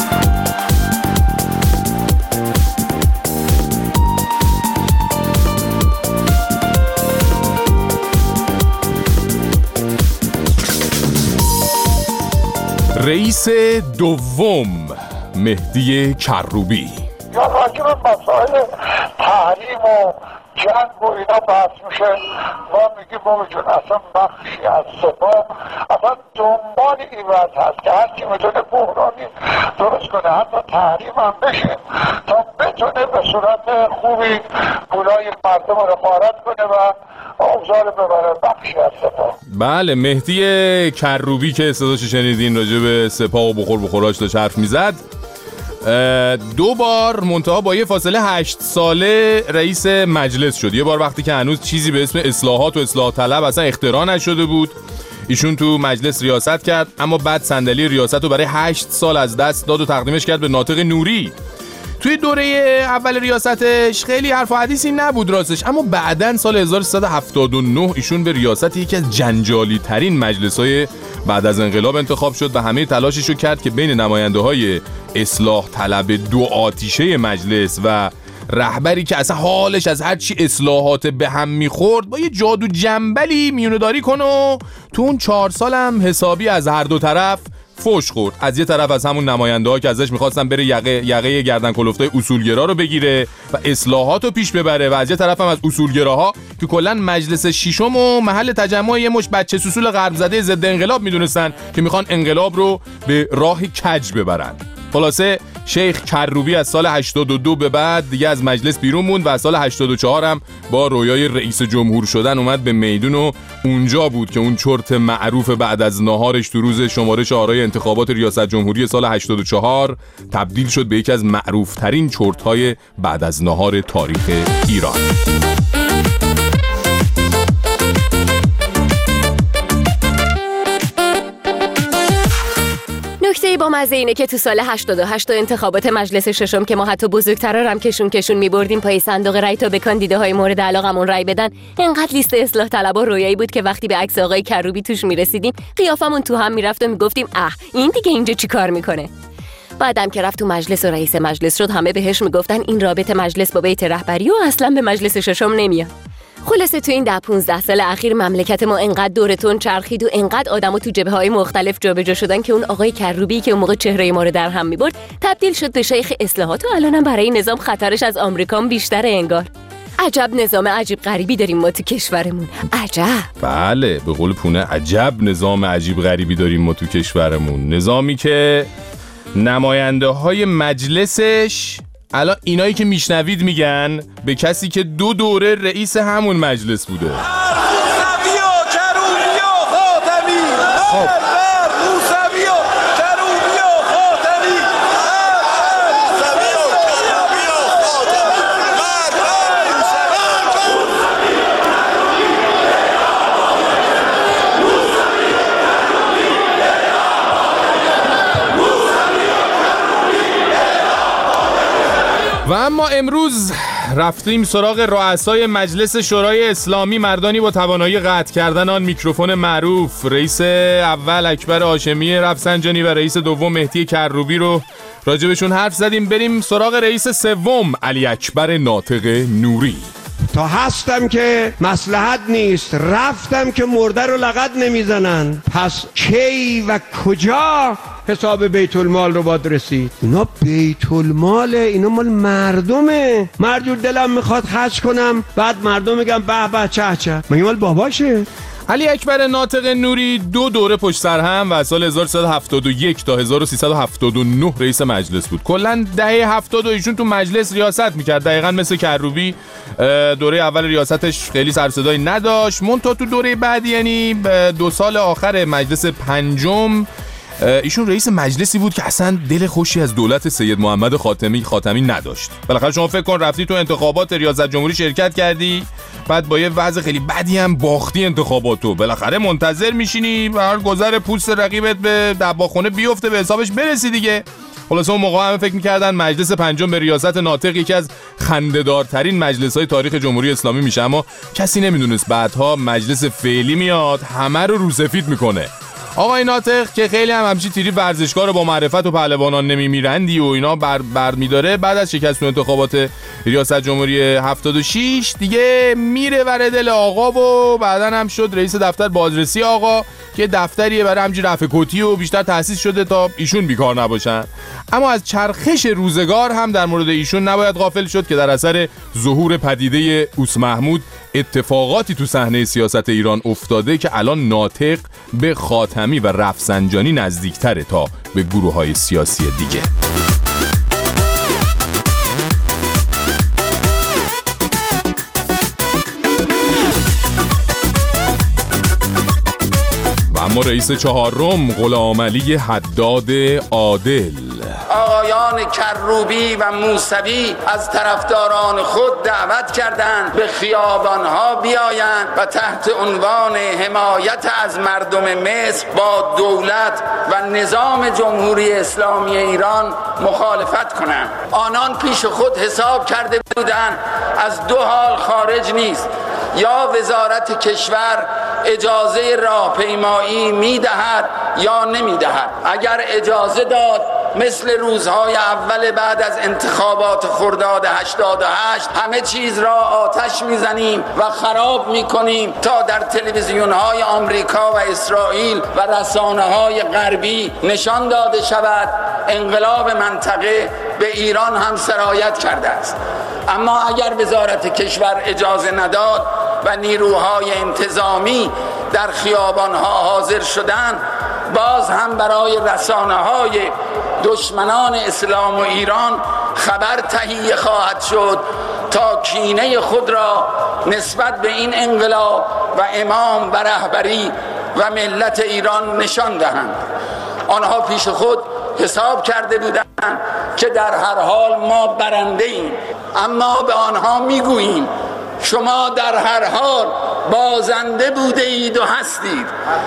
رئیس دوم مهدی کروبی: یا راجب مسائل تحریم و جنگ و اینا بحث میشه، ما میگیم بابا جون اصلا بخشی از سپاه اصلا دنبال این وضع هست که هر کی میتونه بحرانی درست کنه، حتی تحریم هم بشه تا بتونه به صورت خوبی پولای مردم رو غارت کنه و اوضاع رو ببره. بخشی از سپاه. بله، مهدی کروبی که صداش شنیدین راجع به سپاه و بخور بخوراش داشت حرف میزد. دو بار منتها با یه فاصله هشت ساله رئیس مجلس شد. یه بار وقتی که هنوز چیزی به اسم اصلاحات و اصلاح طلب اصلا اختراع نشده بود، ایشون تو مجلس ریاست کرد، اما بعد صندلی ریاست رو برای هشت سال از دست داد و تقدیمش کرد به ناطق نوری. توی دوره اول ریاستش خیلی حرف و حدیثی نبود راستش، اما بعداً سال هزار و سیصد و هفتاد و نه ایشون به ریاست یکی از جنجالی ترین مجلس‌های بعد از انقلاب انتخاب شد و همه تلاشش رو کرد که بین نماینده‌های اصلاح طلب دو آتیشه مجلس و رهبری که اصلا حالش از هر چی اصلاحات به هم میخورد با یه جادو جنبلی میونه‌داری کنه و تو اون چهار سال هم حسابی از هر دو طرف فوش خورد. از یه طرف از همون نماینده‌ها که ازش می‌خواستن بره یقه یقه گردن کلفتای اصولگرا رو بگیره و اصلاحات رو پیش ببره، و از یه طرف هم از اصولگراها که کلا مجلس ششم و محل تجمع یه مش بچه سوسول غرب زده ضد انقلاب میدونستن که میخوان انقلاب رو به راه کج ببرن. خلاصه شیخ کروبی از سال هشتاد و دو به بعد دیگه از مجلس بیرون موند و از سال هشتاد و چهار هم با رویای رئیس جمهور شدن اومد به میدون و اونجا بود که اون چرت معروف بعد از ناهارش تو روز شمارش آرای انتخابات ریاست جمهوری سال هشتاد و چهار تبدیل شد به یکی از معروف ترین چرت‌های بعد از ناهار تاریخ ایران. نکته با مزه اینه که تو سال هشتاد و هشت انتخابات مجلس ششم که ما حتی بزرگترا هم کشون کشون می‌بردیم پای صندوق رای تا به کاندیداهای مورد علاقمون رای بدن، انقدر لیست اصلاح طلبا رویایی بود که وقتی به عکس آقای کروبی توش میرسیدیم قیافمون تو هم میرفت و میگفتیم اه این دیگه اینجا چی کار میکنه. بعدم که رفت تو مجلس و رئیس مجلس شد همه بهش میگفتن این رابطه مجلس با بیت رهبری و اصلا به مجلس ششم نمیاد. خلاصه تو این ده پونزده سال اخیر مملکت ما انقدر دورتون چرخید و انقدر آدمو تو جبهه‌های مختلف جابجا شدن که اون آقای کروبی که اون موقع چهره ما رو در هم می‌برد تبدیل شد به شیخ اصلاحات و الانم برای نظام خطرش از آمریکا بیشتره انگار. عجب نظام عجیب غریبی داریم ما تو کشورمون. عجب. بله، به قول پونه عجب نظام عجیب غریبی داریم ما تو کشورمون. نظامی که نماینده های مجلسش الان اینایی که میشنوید میگن به کسی که دو دوره رئیس همون مجلس بوده. خب و اما امروز رفتیم سراغ رؤسای مجلس شورای اسلامی، مردانی با توانایی قطع کردن آن میکروفون معروف. رئیس اول اکبر هاشمی رفسنجانی و رئیس دوم مهدی کروبی رو راجبشون حرف زدیم. بریم سراغ رئیس سوم علی اکبر ناطق نوری. تا هستم که مصلحت نیست، رفتم که مرده رو لغت نمیزنن، پس کی و کجا حساب بیت المال رو باید رسید؟ اینا بیت الماله، اینا مال مردمه. مرجور دلم میخواد خرج کنم، بعد مردم میگم به به چه چه، مگه مال باباشه؟ علی اکبر ناطق نوری دو دوره پشت سر هم و سال هزار و سیصد و هفتاد و یک تا هزار و سیصد و هفتاد و نه رئیس مجلس بود. کلا دهه هفتاد ایشون تو مجلس ریاست میکرد، دقیقاً مثل کروبی. دوره اول ریاستش خیلی سر و صدایی نداشت، منتها تو دوره بعدی یعنی دو سال آخر مجلس پنجم ایشون رئیس مجلسی بود که اصلا دل خوشی از دولت سید محمد خاتمی خاتمی نداشت. بالاخره شما فکر کن رفتی تو انتخابات ریاست جمهوری شرکت کردی، بعد با یه وضع خیلی بدی هم باختی انتخاباتو، بالاخره منتظر میشینی و هر گذر پوست رقیبت به دباخونه بیفته به حسابش برسی دیگه. خلاصه اون موقع هم فکر می‌کردن مجلس پنجم به ریاست ناطق یکی از خنده‌دارترین مجلس‌های تاریخ جمهوری اسلامی میشه، اما کسی نمیدونست بعدها مجلس فعلی میاد همه رو روسفید میکنه. آقای ناطق که خیلی هم همچی تیری ورزشکار با معرفت و پهلوانان نمیمیرندی و اینا بر, بر میداره، بعد از شکست انتخابات ریاست جمهوری هفتاد و شش دیگه میره ور دل آقا و بعدن هم شد رئیس دفتر بازرسی آقا که دفتریه برای همچی رفع کتی و بیشتر تأسیس شده تا ایشون بیکار نباشن. اما از چرخش روزگار هم در مورد ایشون نباید غافل شد که در اثر ظهور پدیده اوس محمود اتفاقاتی تو صحنه سیاست ایران افتاده که الان ناطق به خاتمی و رفسنجانی نزدیکتره تا به گروه‌های سیاسی دیگه. و اما رئیس چهارم غلامعلی حداد عادل. آقایان کروبی و موسوی از طرفداران خود دعوت کردند به خیابانها بیایند و تحت عنوان حمایت از مردم مصر با دولت و نظام جمهوری اسلامی ایران مخالفت کنند. آنان پیش خود حساب کرده بودند از دو حال خارج نیست، یا وزارت کشور اجازه راهپیمایی میدهد یا نمیدهد. اگر اجازه داد مثل روزهای اول بعد از انتخابات خرداد هشتاد و هشت همه چیز را آتش میزنیم و خراب میکنیم تا در تلویزیونهای آمریکا و اسرائیل و رسانه‌های غربی نشان داده شود انقلاب منطقه به ایران هم سرایت کرده است. اما اگر وزارت کشور اجازه نداد و نیروهای انتظامی در خیابانها حاضر شدند، باز هم برای رسانه‌های دشمنان اسلام و ایران خبر تهیه خواهد شد تا کینه خود را نسبت به این انقلاب و امام و رهبری و ملت ایران نشان دهند. آنها پیش خود حساب کرده بودند که در هر حال ما برنده ایم، اما به آنها میگوییم شما در هر حال بازنده بوده اید و هستید.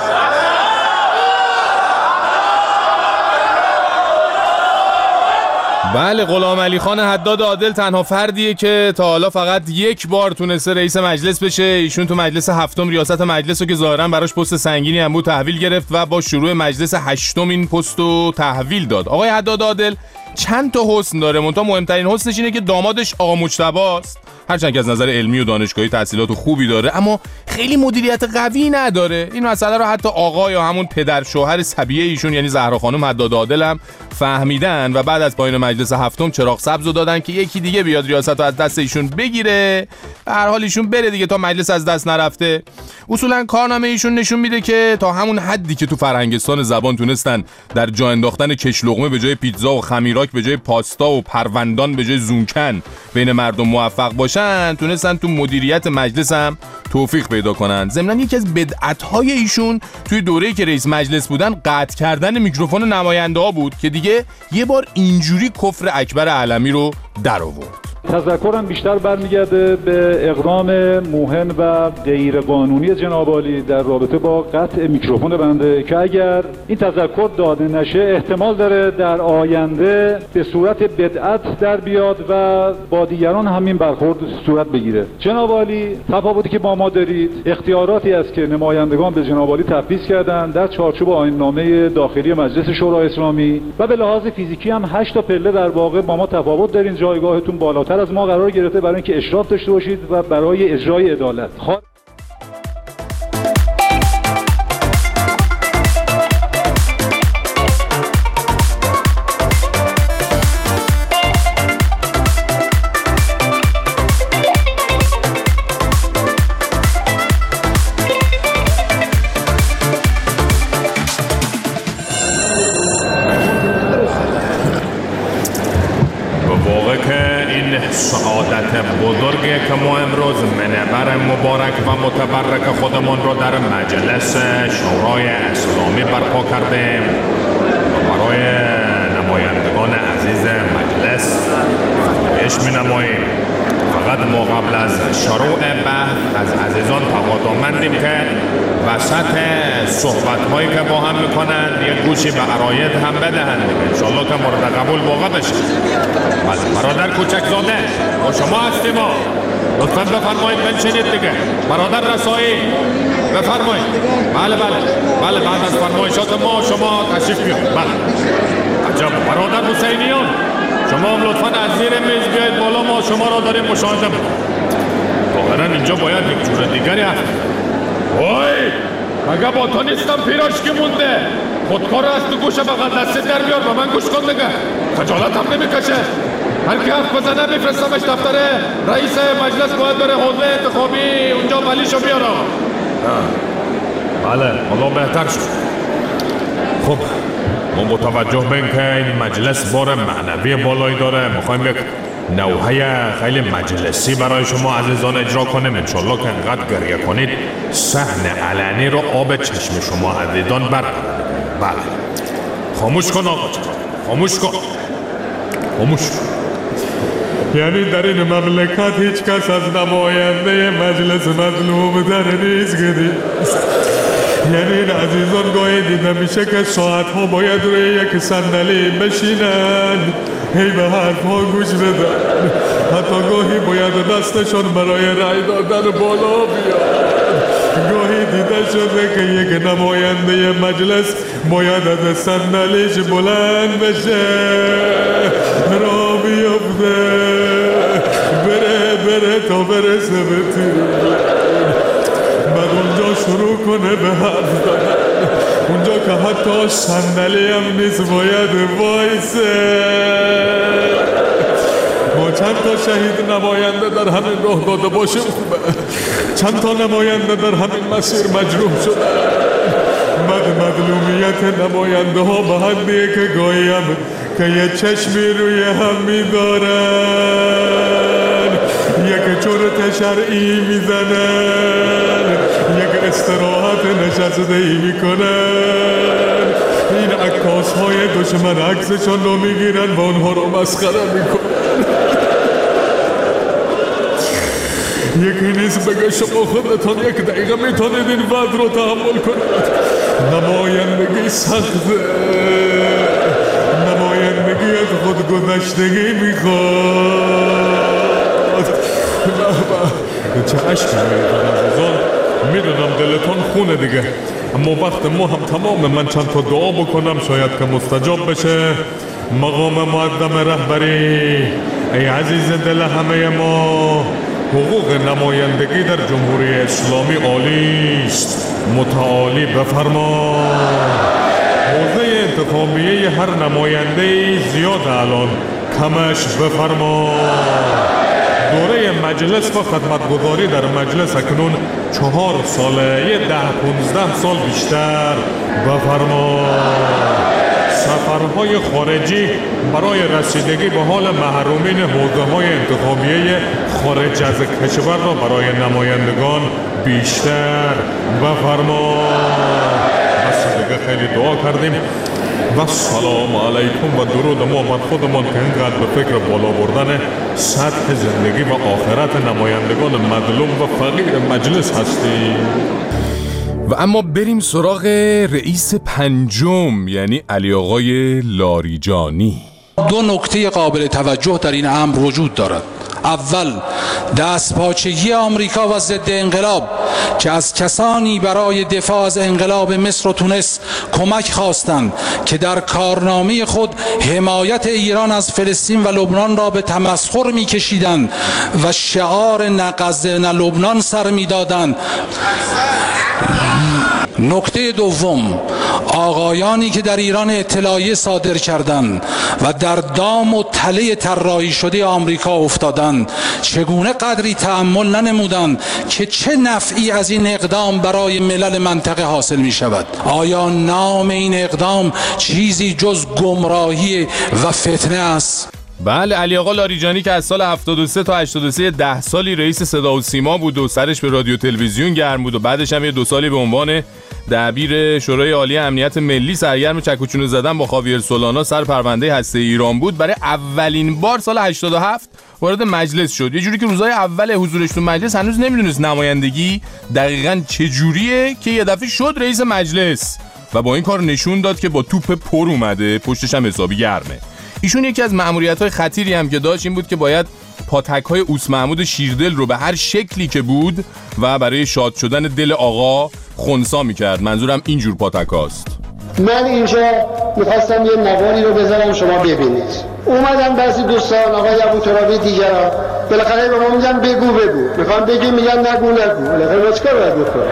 بله، غلامعلی خان حداد عادل تنها فردیه که تا حالا فقط یک بار تونسته رئیس مجلس بشه. ایشون تو مجلس هفتم ریاست مجلس رو که ظاهرا براش پست سنگینی هم بود تحویل گرفت و با شروع مجلس هشتم این پست رو تحویل داد. آقای حداد عادل چند تا حسن داره، منتها مهمترین حسنش اینه که دامادش آقا مجتبی است. هرچند که از نظر علمی و دانشگاهی تحصیلات خوبی داره، اما خیلی مدیریت قوی نداره. این مسئله رو حتی آقا یا همون پدر شوهر صبیه ایشون یعنی زهرا خانم حداد عادل هم فهمیدن و بعد از پایان مجلس هفتم چراغ سبز رو دادن که یکی دیگه بیاد ریاست رو از دست ایشون بگیره. به هر حال ایشون بره دیگه تا مجلس از دست نرفته. اصولا کارنامه ایشون نشون میده که تا همون حدی که تو فرهنگستان زبان تونستن در جا انداختن کش لقمه به جای پیتزا و خمیرا خوراک به جای پاستا و پروندان به جای زونکن بین مردم موفق باشن، تونستن تو مدیریت مجلس هم توفیق پیدا کنن. ضمن یکی از بدعت‌های ایشون توی دوره‌ای که رئیس مجلس بودن قطع کردن میکروفون نماینده‌ها بود که دیگه یه بار اینجوری کفر اکبر علمی رو در آورد. تذکرم بیشتر برمیگرده به اقدام موهن و غیر قانونی جناب عالی در رابطه با قطع میکروفون بنده که اگر این تذکر داده نشه احتمال داره در آینده به صورت بدعت در بیاد و با دیگران همین برخورد صورت بگیره. جناب عالی تفاوتی که با ما دارید اختیاراتی است که نمایندگان به جناب عالی تفویض کردن در چارچوب آیین‌نامه داخلی مجلس شورای اسلامی و به لحاظ فیزیکی هم هشت تا پله در واقع با ما تفاوت دارین، جایگاهتون بالاتر از ما قرار گرفته برای اینکه اشراف داشته باشید و برای اجرای عدالت. خوا... سعادت بزرگی که ما امروز منبر مبارک و متبرک خودمون رو در مجلس شورای اسلامی برپا کردیم و برای نمایندگان عزیز مجلس فتویش می نماییم. فقط ما قبل از شروع بحث از عزیزان تقاضامندیم که وسط صحبت هایی که با هم میکنن یه گوشی به عراید هم بدهند انشالله که مورد قبول واقع بشه. بله برادر کوچکزاده با شما هستیم ما، لطفا بفرمایید بنشینید دیگه. برادر رسایی بفرمایید. بله بله بله بعد از فرمایشات ما شما تشریف بیاد. بله عجب. برادر حسینیان شما هم لطفا از زیر میز بیاید بالا، ما شما را داریم مشاهده میکنیم. واقعا اینجا باید یک جور دیگری هست. وای مگه با تو نیستم پیراشکی مونده، خودکار رو از تو گوشه بغل دسته در بیار و من گوش کن دیگه. خجالت هم نمیکشه. هر کی حرف بزنه میفرستمش دفتر رئیس مجلس، باید بره حوزه انتخابی اونجا ولیشو بیارم. بله حالا بهتر شد. خب ما متوجه بین که این مجلس بار معنوی بالایی داره، میخوایم یک نوحه خیلی مجلسی برای شما عزیزان اجرا کنیم. انشالله که انقدر گریه کنید صحن علنی رو آب چشم شما عزیزان برداره. بله خاموش کن آقا جان، خاموش کن، خاموش. یعنی در این مملکت هیچ کس از نماینده مجلس مظلوم در نیست گرید. یعنی این عزیزان گاهی دیده میشه که ساعتها باید روی یک صندلی بشینن، هی به حرفها گوش بدن، حتی گاهی باید دستشون برای رای دادن بالا بیاد. گاهی دیده شده که یک نماینده مجلس باید از صندلیش بلند بشه، را بیفته، بره بره تا برسه به تیر، بعد اونجا شروع کنه به حرف دادن. اونجا که حتی صندلی هم نیست باید وایسه. ما چند تا شهید نماینده در همین راه داده باشیم خوبه، چند تا نماینده در همین مسیر مجروح شده. بعد مظلومیت نماینده ها به حدیه که گاهی هم که یه چشمی روی هم میدارن، یک چرت شرعی میزنن، یک استراحت نشسته ای میکنن. این عکاس های دشمن عکسشان رو میگیرن و اونها رو مسخره میکنن. یکی نیست بگه شما خودتان یک دقیقه میتونید این وضع رو تحمل کنید. نمایندگی سخته، نمایندگی از خود گذشتگی میخواد. چه عشقی میدون عزیزان، میدونم دلتان خونه دیگه، اما وقت ما هم تمام. من چند تا دعا بکنم شاید که مستجاب بشه. مقام معظم رهبری، ای عزیز دل همه ما، حقوق نمایندگی در جمهوری اسلامی عالی است، متعالی بفرما. حوزه انتخابیه هر نماینده زیاد الان، کمش بفرما. دوره مجلس و خدمتگزاری در مجلس اکنون چهار ساله، یه ده پونزده سال بیشتر بفرما. سفرهای خارجی برای رسیدگی به حال محرومین حوزه‌های انتخابیه خارج از کشور را برای نمایندگان بیشتر بفرما. بس دیگه خیلی دعا کردیم و سلام علیکم و درود ما بر خودمان که اینقدر به فکر بالا بردن سطح زندگی و آخرت نمایندگان مظلوم و فقیر مجلس هستیم. و اما بریم سراغ رئیس پنجم، یعنی علی آقای لاریجانی. دو نکته قابل توجه در این امر وجود دارد. اول، دستپاچگی آمریکا و ضد انقلاب که از کسانی برای دفاع از انقلاب مصر و تونس کمک خواستند که در کارنامه خود حمایت ایران از فلسطین و لبنان را به تمسخر می‌کشیدند و شعار نه غزه نه لبنان سر می‌دادند. نکته دوم، آقایانی که در ایران اطلاعیه صادر کردند و در دام و تله طراحی شده آمریکا افتادند چگونه قدری تأمل ننمودند که چه نفعی از این اقدام برای ملل منطقه حاصل می شود؟ آیا نام این اقدام چیزی جز گمراهی و فتنه است؟ بله، علی آقا لاریجانی که از سال هفتاد و سه تا هشتاد و سه ده سالی رئیس صدا و سیما بود و سرش به رادیو تلویزیون گرم بود و بعدش هم یه دو سالی به عنوان دبیر شورای عالی امنیت ملی سرگرم چکوچونه زدن با خاویر سولانا سر پرونده هسته ایران بود. برای اولین بار سال هشتاد و هفت وارد مجلس شد، یه جوری که روزهای اول حضورش تو مجلس هنوز نمیدونست نمایندگی دقیقاً چه جوریه که یه دفعه شد رئیس مجلس و با این کار نشون داد که با توپ پر اومده، پشتش هم حسابی گرمه. ایشون یکی از مأموریت‌های خطیری هم که داشت این بود که باید پاتک‌های اوس محمود شیردل رو به هر شکلی که بود و برای شاد شدن دل آقا خنثی می‌کرد. منظورم اینجور پاتک‌هاست. من اینجا می‌خواستم یه نواری رو بذارم شما ببینید. اومدن بعضی دوستان آقای ابوترابی دیگران بالاخره به ما میگن بگو بگو. میخوام بگی میگن نگو نگو. بالاخره ما چیکار باید بکنیم؟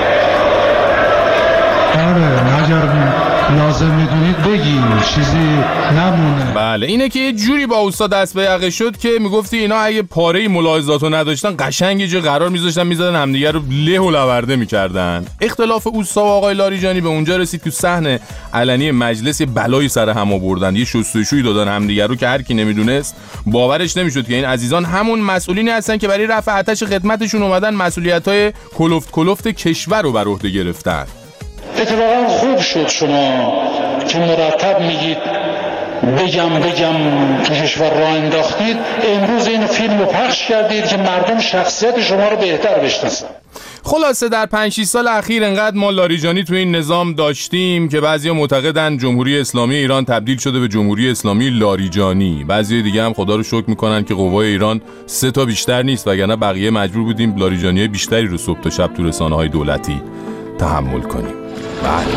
آره نجر لازم میدونید بگیم چیزی نمونه. بله، اینه که یه جوری با اوستا دست به یقه شد که میگفتی اینا اگه پاره ملاحظاتو نداشتن قشنگ یه جا قرار میذاشتن میزدن همدیگه رو له و لورده میکردن. اختلاف اوستا و آقای لاریجانی به اونجا رسید که صحن علنی مجلس یه بلایی سر هم آوردن، یه شستشویی دادن همدیگه رو که هر کی نمیدونست باورش نمیشد که این عزیزان همون مسئولینی هستن که برای رفع آتش خدمتشون اومدن مسئولیت‌های کلفت کلفت کشور رو بر عهده گرفتن. اتفاقا خوب شد شما که مرتب میگید بگم بگم که کشور را انداختید، امروز این فیلم رو پخش کردید که مردم شخصیت شما رو بهتر بشناسن. خلاصه در پنج شش سال اخیر انقدر ما لاریجانی تو این نظام داشتیم که بعضیا معتقدن جمهوری اسلامی ایران تبدیل شده به جمهوری اسلامی لاریجانی. بعضی دیگه هم خدا رو شکر میکنن که قوای ایران سه تا بیشتر نیست، وگرنه بقیه مجبور بودیم لاریجانی بیشتری رو صبح تا شب تو رسانه‌های دولتی تحمل کنیم. بله.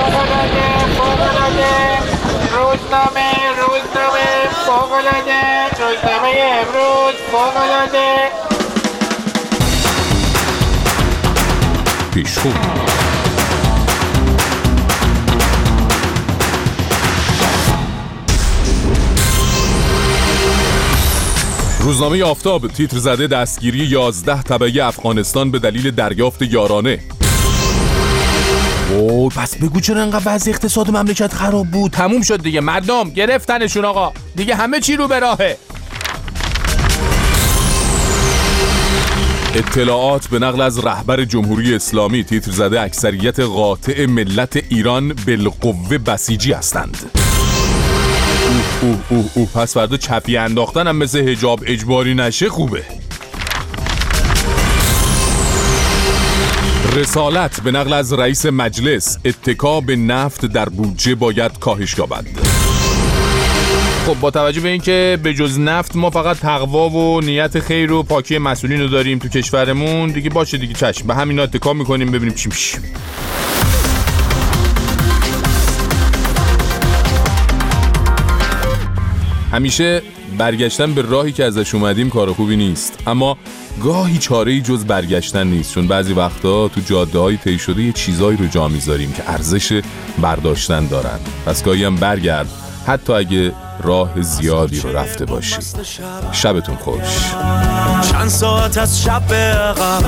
روزنامه روزنامه فوق‌العاده، روزنامه امروز فوق‌العاده. پیشخون روزنامه آفتاب تیتر زده دستگیری یازده تبعه افغانستان به دلیل دریافت یارانه. اوه پس بگو چرا انقدر وضع اقتصاد مملکت خراب بود؟ تموم شد دیگه، مردم گرفتنشون آقا، دیگه همه چی رو به راهه. اطلاعات به نقل از رهبر جمهوری اسلامی تیتر زده اکثریت قاطع ملت ایران بالقوه بسیجی هستند. اوه اوه اوه اوه پس فردا چپی انداختن هم مثل حجاب اجباری نشه خوبه. رسالت به نقل از رئیس مجلس اتکا به نفت در بودجه باید کاهش یابد. خب با توجه به اینکه به جز نفت ما فقط تقوا و نیت خیر و پاکی مسئولین رو داریم تو کشورمون، دیگه باشه دیگه چشم به همینا اتکا میکنیم ببینیم چی میشه. همیشه برگشتن به راهی که ازش اومدیم کار خوبی نیست، اما گاهی چاره‌ای جز برگشتن نیست، چون بعضی وقتا تو جاده‌های طی شده یه چیزایی رو جا میذاریم که ارزش برداشتن دارن. پس گاهی هم برگرد حتی اگه راه زیادی رو رفته باشی. شبتون خوش. چند ساعت از شب به عقب،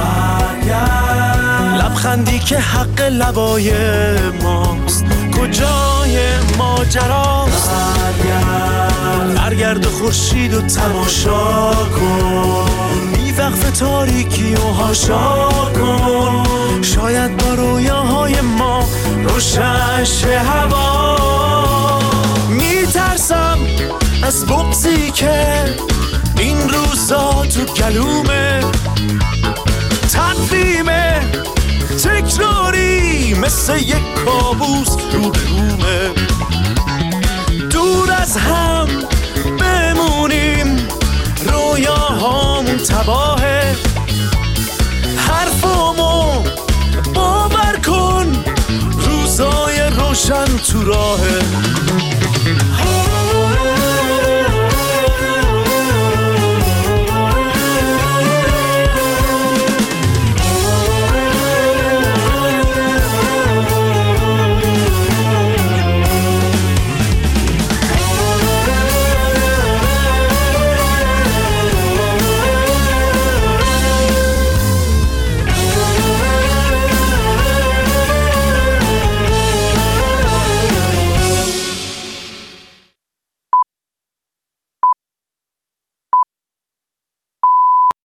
لبخندی که حق لبای ماست، کجای ماجراست؟ برگرد خورشید و تماشا کن، بی وقف تاریکی و هاشا کن، شاید با رویاهای ما روشن شه هوا. میترسم از بغضی که این روزا تو گلومه، تقویمه تکراری مثل یک کابوس رو به رومه. دور از هم بمونیم رویاهامون تباهه، حرفامو باور کن روزای روشن تو راهه.